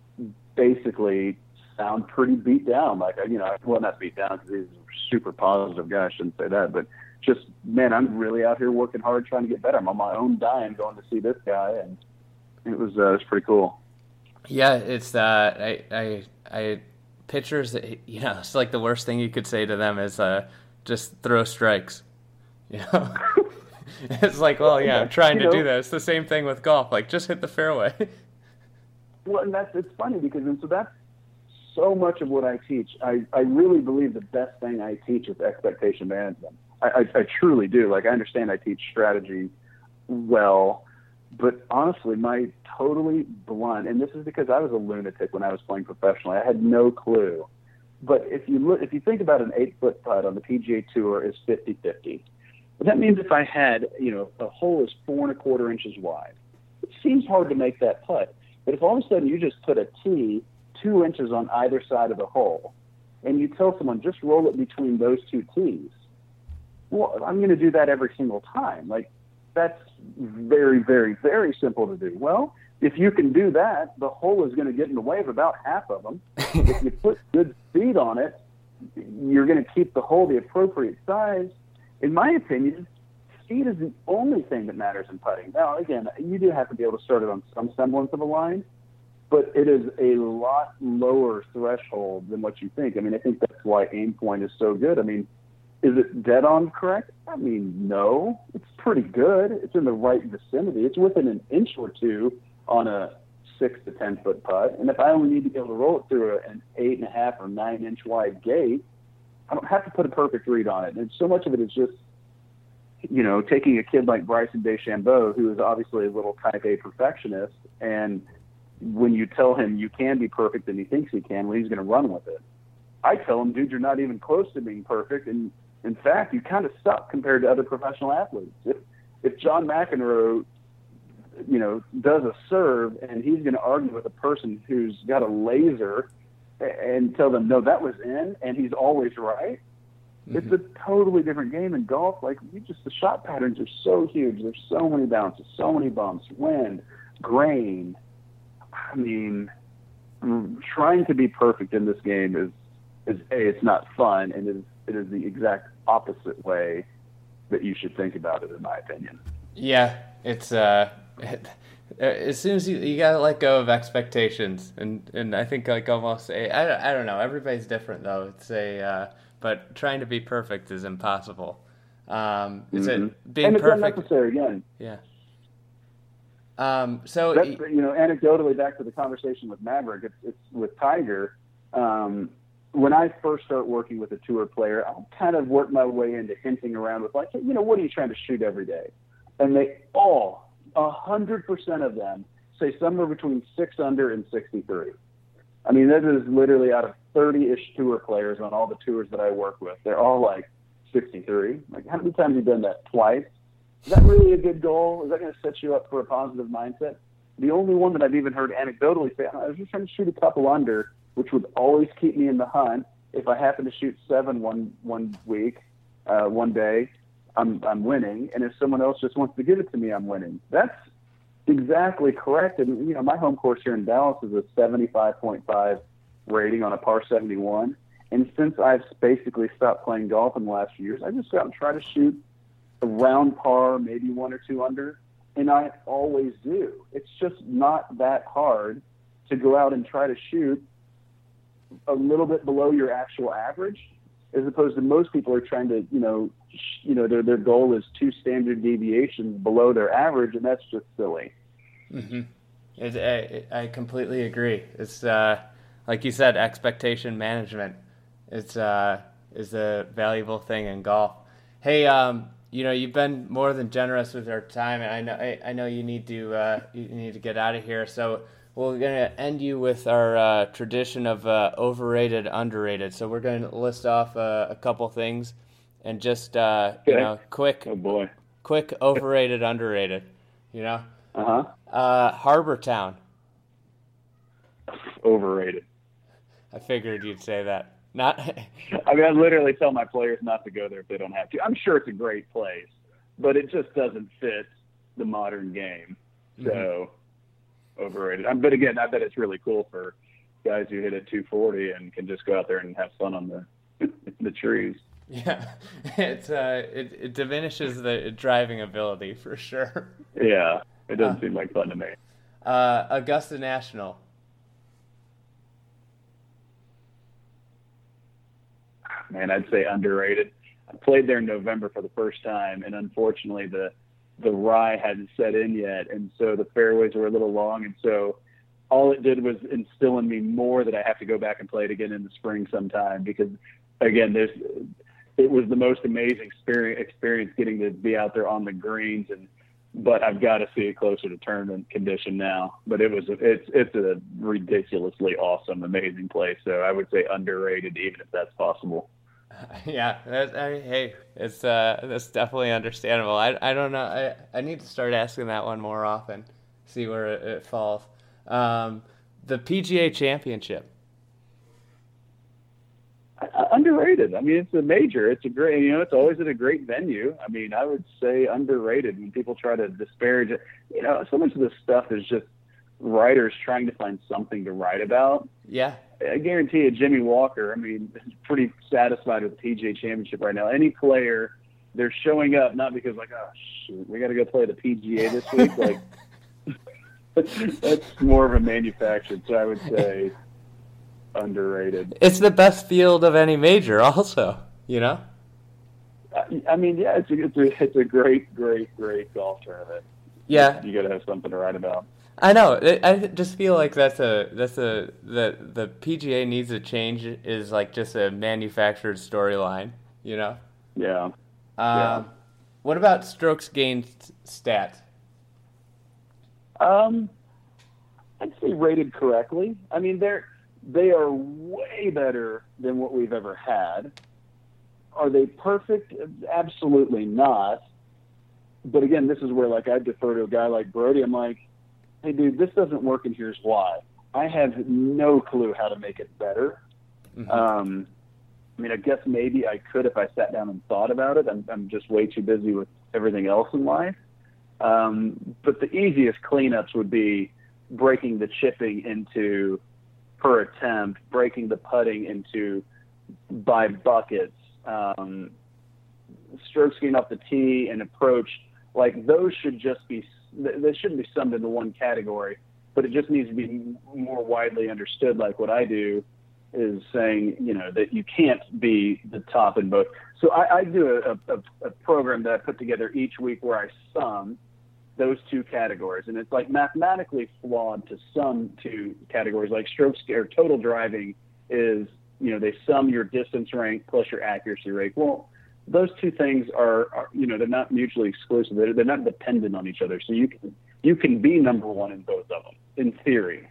E: basically sound pretty beat down. Like, you know, well, not beat down because he's a super positive guy. I shouldn't say that, but just, man, I'm really out here working hard trying to get better. I'm on my own dime going to see this guy, and it was uh, it was pretty cool.
D: Yeah, it's uh, I I I pitchers. You know, it's like the worst thing you could say to them is uh, just throw strikes. You know, it's like, well, yeah, I'm trying you to know, do that. It's the same thing with golf. Like, just hit the fairway.
E: Well, and that's, it's funny because, and so that's so much of what I teach. I, I really believe the best thing I teach is expectation management. I, I, I truly do. Like, I understand I teach strategy well, but honestly, my totally blunt, and this is because I was a lunatic when I was playing professionally. I had no clue. But if you look, if you think about an eight-foot putt on the P G A Tour is fifty-fifty. But that means if I had, you know, a hole is four and a quarter inches wide, it seems hard to make that putt. But if all of a sudden you just put a tee two inches on either side of the hole, and you tell someone, just roll it between those two tees, well, I'm going to do that every single time. Like, that's very, very, very simple to do. Well, if you can do that, the hole is going to get in the way of about half of them. If you put good speed on it, you're going to keep the hole the appropriate size. In my opinion, speed is the only thing that matters in putting. Now, again, you do have to be able to start it on some semblance of a line, but it is a lot lower threshold than what you think. I mean, I think that's why aim point is so good. I mean, is it dead on correct? I mean, no. It's pretty good. It's in the right vicinity. It's within an inch or two on a six to ten foot putt. And if I only need to be able to roll it through a, an eight and a half or nine inch wide gate, I don't have to put a perfect read on it. And so much of it is just you know, taking a kid like Bryson DeChambeau, who is obviously a little type A perfectionist, and when you tell him you can be perfect and he thinks he can, well, he's going to run with it. I tell him, dude, you're not even close to being perfect, and in fact, you kind of suck compared to other professional athletes. If, if John McEnroe, you know, does a serve and he's going to argue with a person who's got a laser and tell them, no, that was in, and he's always right, mm-hmm. It's a totally different game in golf. Like, we just, the shot patterns are so huge. There's so many bounces, so many bumps, wind, grain. I mean, trying to be perfect in this game is, is A, it's not fun, and it is, it is the exact opposite way that you should think about it, in my opinion.
D: Yeah, it's uh, as soon as you you gotta let go of expectations, and, and I think like almost a, I, I don't know, everybody's different though. It's a uh, but trying to be perfect is impossible. Um, is mm-hmm. it being
E: and it's
D: perfect?
E: Unnecessary again.
D: Yeah. Um. So
E: That's, you know, anecdotally, back to the conversation with Maverick, it's, it's with Tiger. Um, when I first start working with a tour player, I'll kind of work my way into hinting around with like, you know, what are you trying to shoot every day? And they all, a hundred percent of them, say somewhere between six under and sixty-three. I mean, that is literally out of thirty-ish tour players on all the tours that I work with. They're all like sixty-three. Like, how many times have you done that? Twice? Is that really a good goal? Is that going to set you up for a positive mindset? The only one that I've even heard anecdotally say, I was just trying to shoot a couple under, which would always keep me in the hunt. If I happen to shoot seven one, one week, uh, one day, I'm, I'm winning. And if someone else just wants to give it to me, I'm winning. That's exactly correct. And, you know, my home course here in Dallas is a seventy-five point five rating on a par seventy-one. And since I've basically stopped playing golf in the last few years, I just go out and try to shoot around par, maybe one or two under. And I always do. It's just not that hard to go out and try to shoot a little bit below your actual average, as opposed to most people are trying to, you know, sh- you know, their their goal is two standard deviations below their average, and that's just silly.
D: Mm-hmm. It, I, I completely agree. It's uh, like you said, expectation management. It's uh, is a valuable thing in golf. Hey, um, you know, you've been more than generous with our time, and I know I, I know you need to uh, you need to get out of here. So we're going to end you with our uh, tradition of uh, overrated, underrated. So we're going to list off uh, a couple things, and just uh, you
E: okay.
D: know, quick,
E: oh boy,
D: quick overrated, underrated. You know,
E: uh-huh.
D: uh Harbor Town.
E: Overrated.
D: I figured you'd say that. Not.
E: I mean, I literally tell my players not to go there if they don't have to. I'm sure it's a great place, but it just doesn't fit the modern game. So mm-hmm. overrated. Um, but again, I bet it's really cool for guys who hit at two forty and can just go out there and have fun on the the trees.
D: Yeah, it's uh, it, it diminishes the driving ability for sure.
E: Yeah, it doesn't uh,
D: uh,
E: seem like fun to me.
D: Uh, Augusta National.
E: Man, I'd say underrated. I played there in November for the first time, and unfortunately the the rye hadn't set in yet, and so the fairways were a little long, and so all it did was instill in me more that I have to go back and play it again in the spring sometime, because again, there's it was the most amazing experience, experience getting to be out there on the greens, and but I've got to see it closer to tournament condition now. But it was it's it's a ridiculously awesome, amazing place. So I would say underrated, even if that's possible.
D: Yeah, that, I, hey, it's uh, that's definitely understandable. I, I don't know. I, I need to start asking that one more often, see where it, it falls. Um, the P G A Championship.
E: Uh, underrated. I mean, it's a major. It's a great, you know, it's always at a great venue. I mean, I would say underrated when people try to disparage it. You know, so much of this stuff is just writers trying to find something to write about.
D: Yeah.
E: I guarantee you, Jimmy Walker, I mean, is pretty satisfied with the P G A Championship right now. Any player, they're showing up not because, like, oh, shoot, we got to go play the P G A this week. Like, that's more of a manufactured. So I would say underrated.
D: It's the best field of any major, also, you know?
E: I, I mean, yeah, it's a, it's a it's a great, great, great golf tournament.
D: Yeah.
E: You got to have something to write about.
D: I know. I just feel like that's a that's a the the P G A needs a change is like just a manufactured storyline, you know.
E: Yeah.
D: Um,
E: yeah.
D: What about strokes gained stats?
E: Um, I'd say rated correctly. I mean, they're they are way better than what we've ever had. Are they perfect? Absolutely not. But again, this is where like I defer to a guy like Brody. I'm like, hey, dude, this doesn't work, and here's why. I have no clue how to make it better. Mm-hmm. Um, I mean, I guess maybe I could if I sat down and thought about it. I'm, I'm just way too busy with everything else in life. Um, but the easiest cleanups would be breaking the chipping into per attempt, breaking the putting into by buckets, um, strokes gained off the tee and approach. Like those should just be, they shouldn't be summed into one category, but it just needs to be more widely understood. Like what I do is saying, you know, that you can't be the top in both. So I, I do a, a, a program that I put together each week where I sum those two categories. And it's like mathematically flawed to sum two categories. Like strokes or total driving is, you know, they sum your distance rank plus your accuracy rate. Well, those two things are, are you know, they're not mutually exclusive. They're, they're not dependent on each other. So you can, you can be number one in both of them, in theory.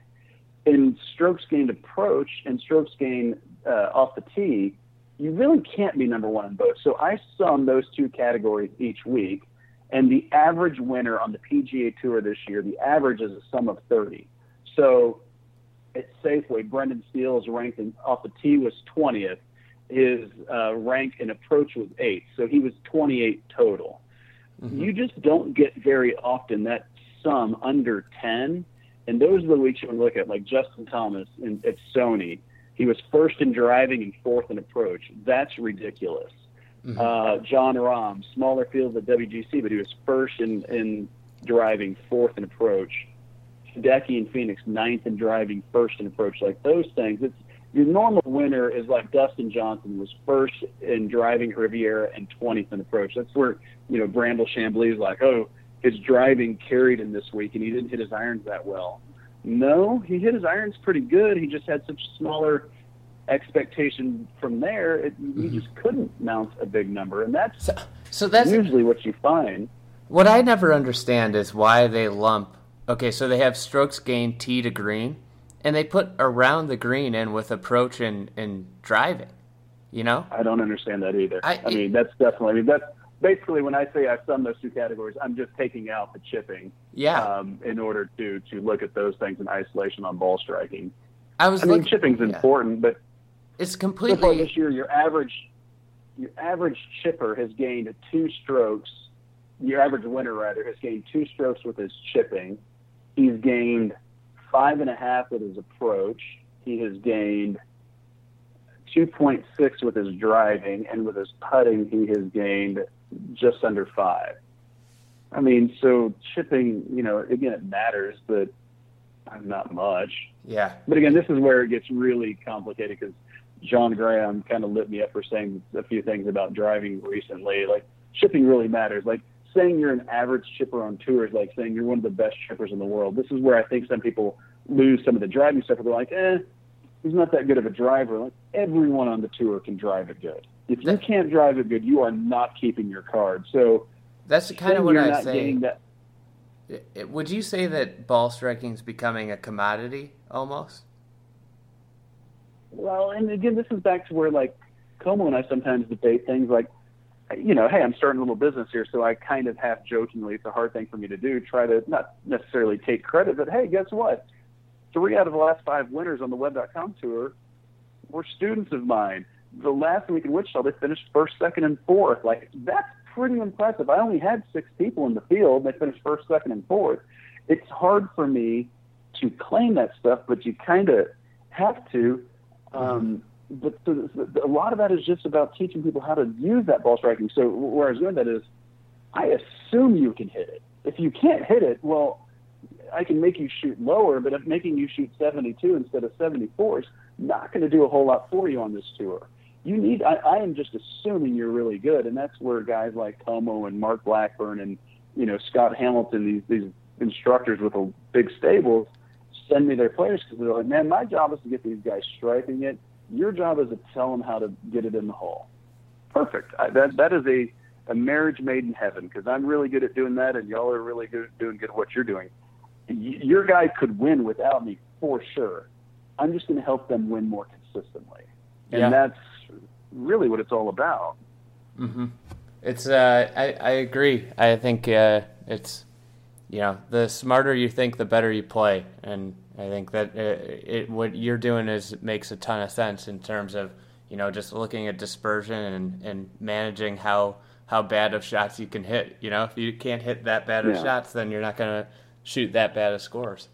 E: In strokes gained approach and strokes gained uh, off the tee, you really can't be number one in both. So I sum those two categories each week, and the average winner on the P G A Tour this year, the average is a sum of thirty. So at Safeway, Brendan Steele's rank in, off the tee was twentieth. His uh, rank in approach was eighth, so he was twenty-eight total. Mm-hmm. You just don't get very often that sum under ten. And those are the weeks you want to look at, like Justin Thomas in, at Sony. He was first in driving and fourth in approach. That's ridiculous. Mm-hmm. Uh, John Rahm, smaller field at W G C, but he was first in, in driving, fourth in approach. Hideki in Phoenix, ninth in driving, first in approach. Like those things, it's your normal winner is like Dustin Johnson was first in driving at Riviera and twentieth in approach. That's where, you know, Brandel Chambly is like, oh, his driving carried him this week and he didn't hit his irons that well. No, he hit his irons pretty good. He just had such smaller expectation from there. It, mm-hmm. He just couldn't mount a big number. And that's,
D: so, so that's
E: usually what you find.
D: What I never understand is why they lump, okay, so they have strokes gained tee to green, and they put around the green in with approach and, and driving, you know?
E: I don't understand that either.
D: I,
E: I mean, that's definitely, I mean, that's, basically, when I say I sum those two categories, I'm just taking out the chipping,
D: yeah,
E: um, in order to to look at those things in isolation on ball striking.
D: I was.
E: I
D: looking,
E: mean, chipping's
D: yeah.
E: important, but
D: it's completely.
E: So far this year, your average your average chipper has gained two strokes. Your average winner, rather, has gained two strokes with his chipping. He's gained five and a half with his approach. He has gained two point six with his driving, and with his putting, he has gained just under five. I mean, so chipping, you know, again, it matters, but not much.
D: Yeah.
E: But again, this is where it gets really complicated because John Graham kind of lit me up for saying a few things about driving recently. Like, chipping really matters. Like, saying you're an average chipper on tour is like saying you're one of the best chippers in the world. This is where I think some people lose some of the driving stuff. They're like, eh, he's not that good of a driver. Like, everyone on the tour can drive it good. If you can't drive it good, you are not keeping your card. So
D: that's kind of what I say.
E: That,
D: would you say that ball striking is becoming a commodity almost?
E: Well, and again, this is back to where, like, Como and I sometimes debate things like, you know, hey, I'm starting a little business here, so I kind of half jokingly, it's a hard thing for me to do, try to not necessarily take credit, but hey, guess what? Three out of the last five winners on the web dot com tour were students of mine. The last week in Wichita, they finished first, second, and fourth. Like, that's pretty impressive. I only had six people in the field. They finished first, second, and fourth. It's hard for me to claim that stuff, but you kind of have to. Um, but the, the, a lot of that is just about teaching people how to use that ball striking. So where I was going with that is, I assume you can hit it. If you can't hit it, well, I can make you shoot lower, but if making you shoot seventy-two instead of seventy-four is not going to do a whole lot for you on this tour. You need, I, I am just assuming you're really good, and that's where guys like Como and Mark Blackburn and, you know, Scott Hamilton, these these instructors with a big stables, send me their players because they're like, man, my job is to get these guys striking it. Your job is to tell them how to get it in the hole. Perfect. I, that that is a a marriage made in heaven, because I'm really good at doing that, and y'all are really good at doing good at what you're doing. Y- your guy could win without me for sure. I'm just going to help them win more consistently, and
D: yeah.
E: that's really what it's all about.
D: Mm-hmm. It's uh, I I agree. I think uh, it's you know the smarter you think, the better you play, and I think that it, it what you're doing is makes a ton of sense in terms of you know just looking at dispersion and, and managing how. how bad of shots you can hit. You know, if you can't hit that bad of
E: Yeah.
D: shots, then you're not going to shoot that bad of scores.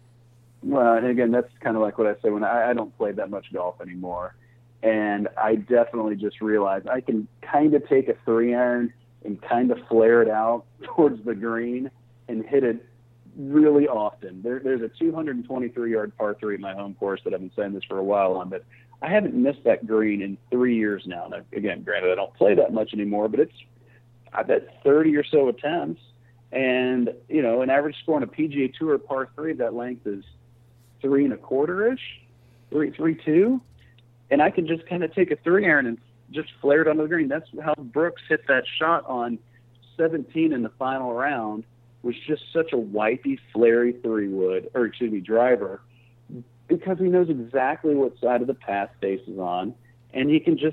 E: Well, and again, that's kind of like what I say when I, I don't play that much golf anymore. And I definitely just realized I can kind of take a three iron and kind of flare it out towards the green and hit it really often. There, there's a two hundred twenty-three yard par three at my home course that I've been saying this for a while on, but I haven't missed that green in three years now. Now, again, granted, I don't play that much anymore, but it's, I bet thirty or so attempts. And, you know, an average score on a P G A Tour par three, that length is three and a quarter-ish, three, three, two. And I can just kind of take a three iron and just flare it onto the green. That's how Brooks hit that shot on seventeen in the final round, was just such a wipey, flary three wood, or excuse me, driver, because he knows exactly what side of the path faces on, and he can just,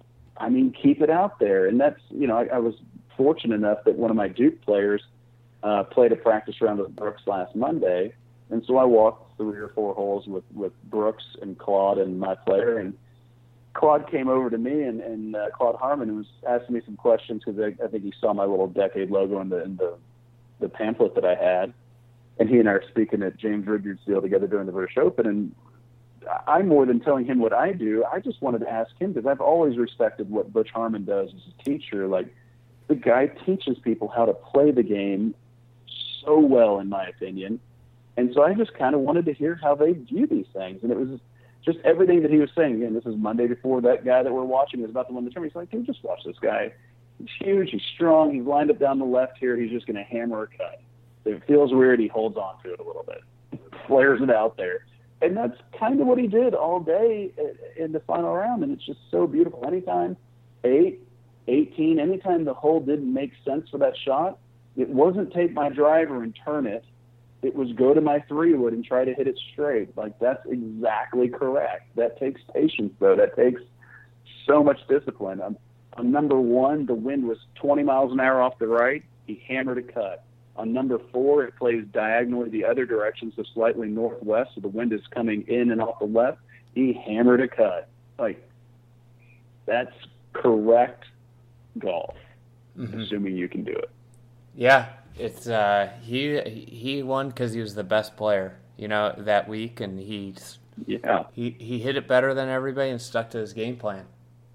E: I mean, keep it out there. And that's, you know, I, I was fortunate enough that one of my Duke players uh, played a practice round with Brooks last Monday, and so I walked three or four holes with, with Brooks and Claude and my player, and Claude came over to me, and, and uh, Claude Harmon was asking me some questions because I, I think he saw my little Decade logo in the in the, the pamphlet that I had. And he and I are speaking at James Rudyard's deal together during the British Open. And I, more than telling him what I do, I just wanted to ask him, because I've always respected what Butch Harmon does as a teacher. Like, the guy teaches people how to play the game so well, in my opinion. And so I just kind of wanted to hear how they view these things. And it was just everything that he was saying. Again, this is Monday before that guy that we're watching is about to win the tournament. He's like, dude, just watch this guy. He's huge. He's strong. He's lined up down the left here. He's just going to hammer a cut. If it feels weird, he holds on to it a little bit, flares it out there. And that's kind of what he did all day in the final round. And it's just so beautiful. Anytime, eight, eighteen, anytime the hole didn't make sense for that shot, it wasn't take my driver and turn it. It was go to my three wood and try to hit it straight. Like, that's exactly correct. That takes patience, though. That takes so much discipline. On, on number one, the wind was twenty miles an hour off the right. He hammered a cut. On number four, it plays diagonally the other direction, so slightly northwest, so the wind is coming in and off the left. He hammered a cut. Like, that's correct golf, mm-hmm. assuming you can do it.
D: Yeah, it's uh, he he won because he was the best player, you know, that week, and he
E: yeah
D: he he hit it better than everybody and stuck to his game plan.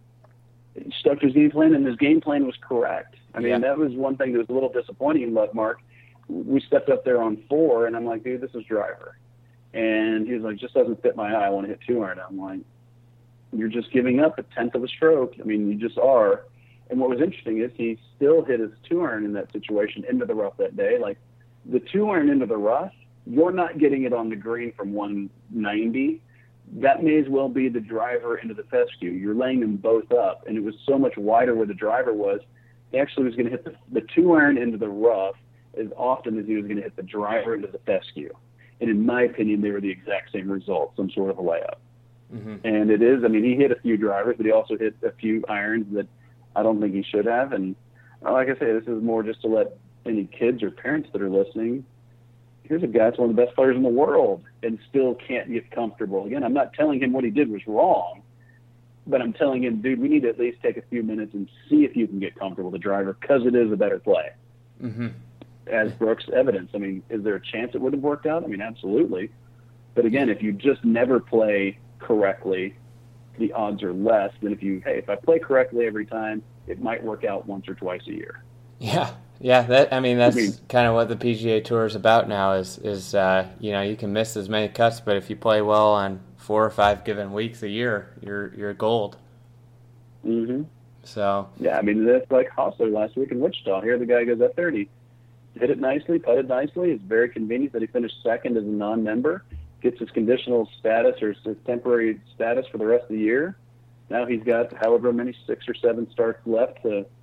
E: He stuck to his game plan, and his game plan was correct. I mean,
D: yeah.
E: that was one thing that was a little disappointing in Lovemark. We stepped up there on four, and I'm like, dude, this is driver. And he was like, just doesn't fit my eye. I want to hit two iron. I'm like, you're just giving up a tenth of a stroke. I mean, you just are. And what was interesting is he still hit his two iron in that situation into the rough that day. Like, the two iron into the rough, you're not getting it on the green from one ninety. That may as well be the driver into the fescue. You're laying them both up, and it was so much wider where the driver was. He actually was going to hit the, the two iron into the rough as often as he was going to hit the driver into the fescue. And in my opinion, they were the exact same result, some sort of a layup. Mm-hmm. And it is, I mean, he hit a few drivers, but he also hit a few irons that I don't think he should have. And like I say, this is more just to let any kids or parents that are listening, here's a guy that's one of the best players in the world and still can't get comfortable. Again, I'm not telling him what he did was wrong, but I'm telling him, dude, we need to at least take a few minutes and see if you can get comfortable with the driver, because it is a better play. Mm-hmm. As Brooks evidence, I mean, is there a chance it would have worked out? I mean, absolutely. But again, if you just never play correctly, the odds are less than if you, hey, if I play correctly every time, it might work out once or twice a year.
D: Yeah, yeah. That I mean, that's
E: I mean,
D: kind of what the P G A Tour is about now. Is is uh, you know, you can miss as many cuts, but if you play well on four or five given weeks a year, you're you're gold.
E: Mm-hmm.
D: So
E: yeah, I mean, that's like Hostler last week in Wichita. Here, the guy goes at thirty. Hit it nicely, putted nicely. It's very convenient that he finished second as a non-member, gets his conditional status or his temporary status for the rest of the year. Now he's got however many six or seven starts left to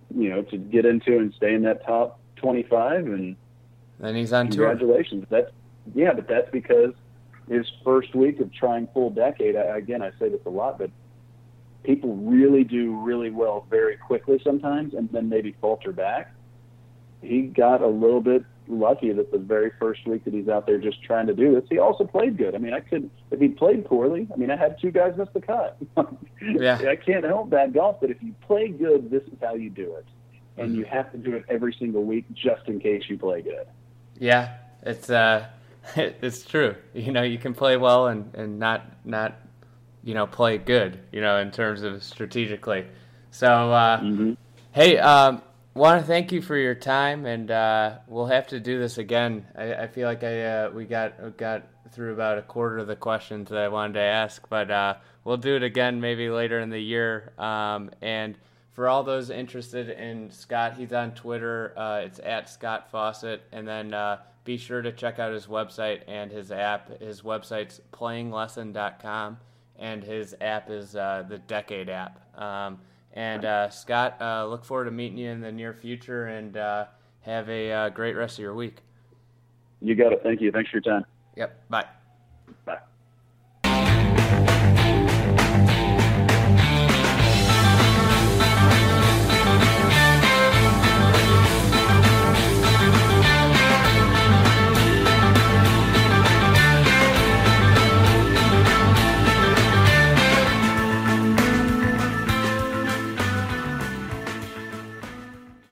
E: you know, to get into and stay in that top twenty-five. And
D: then he's on tour.
E: Congratulations. That's, yeah, but that's because his first week of trying full decade, I, again, I say this a lot, but people really do really well very quickly sometimes and then maybe falter back. He got a little bit lucky that the very first week that he's out there just trying to do this, he also played good. I mean, I could, if he played poorly, I mean, I had two guys miss the cut.
D: Yeah.
E: I can't help bad golf, but if you play good, this is how you do it. And
D: Mm-hmm.
E: you have to do it every single week just in case you play good.
D: Yeah, it's uh, it's true. You know, you can play well and, and not not you know play good. You know, in terms of strategically. So uh,
E: Mm-hmm.
D: hey, um, want to thank you for your time, and uh, we'll have to do this again. I, I feel like I uh, we got got through about a quarter of the questions that I wanted to ask, but uh, we'll do it again maybe later in the year. Um, and for all those interested in Scott, he's on Twitter. Uh, it's at Scott Fawcett. And then uh, be sure to check out his website and his app. His website's playing lesson dot com, and his app is uh, the Decade app. Um, and uh, Scott, uh, look forward to meeting you in the near future, and uh, have a uh, great rest of your week.
E: You got it. Thank you. Thanks for your time.
D: Yep, bye.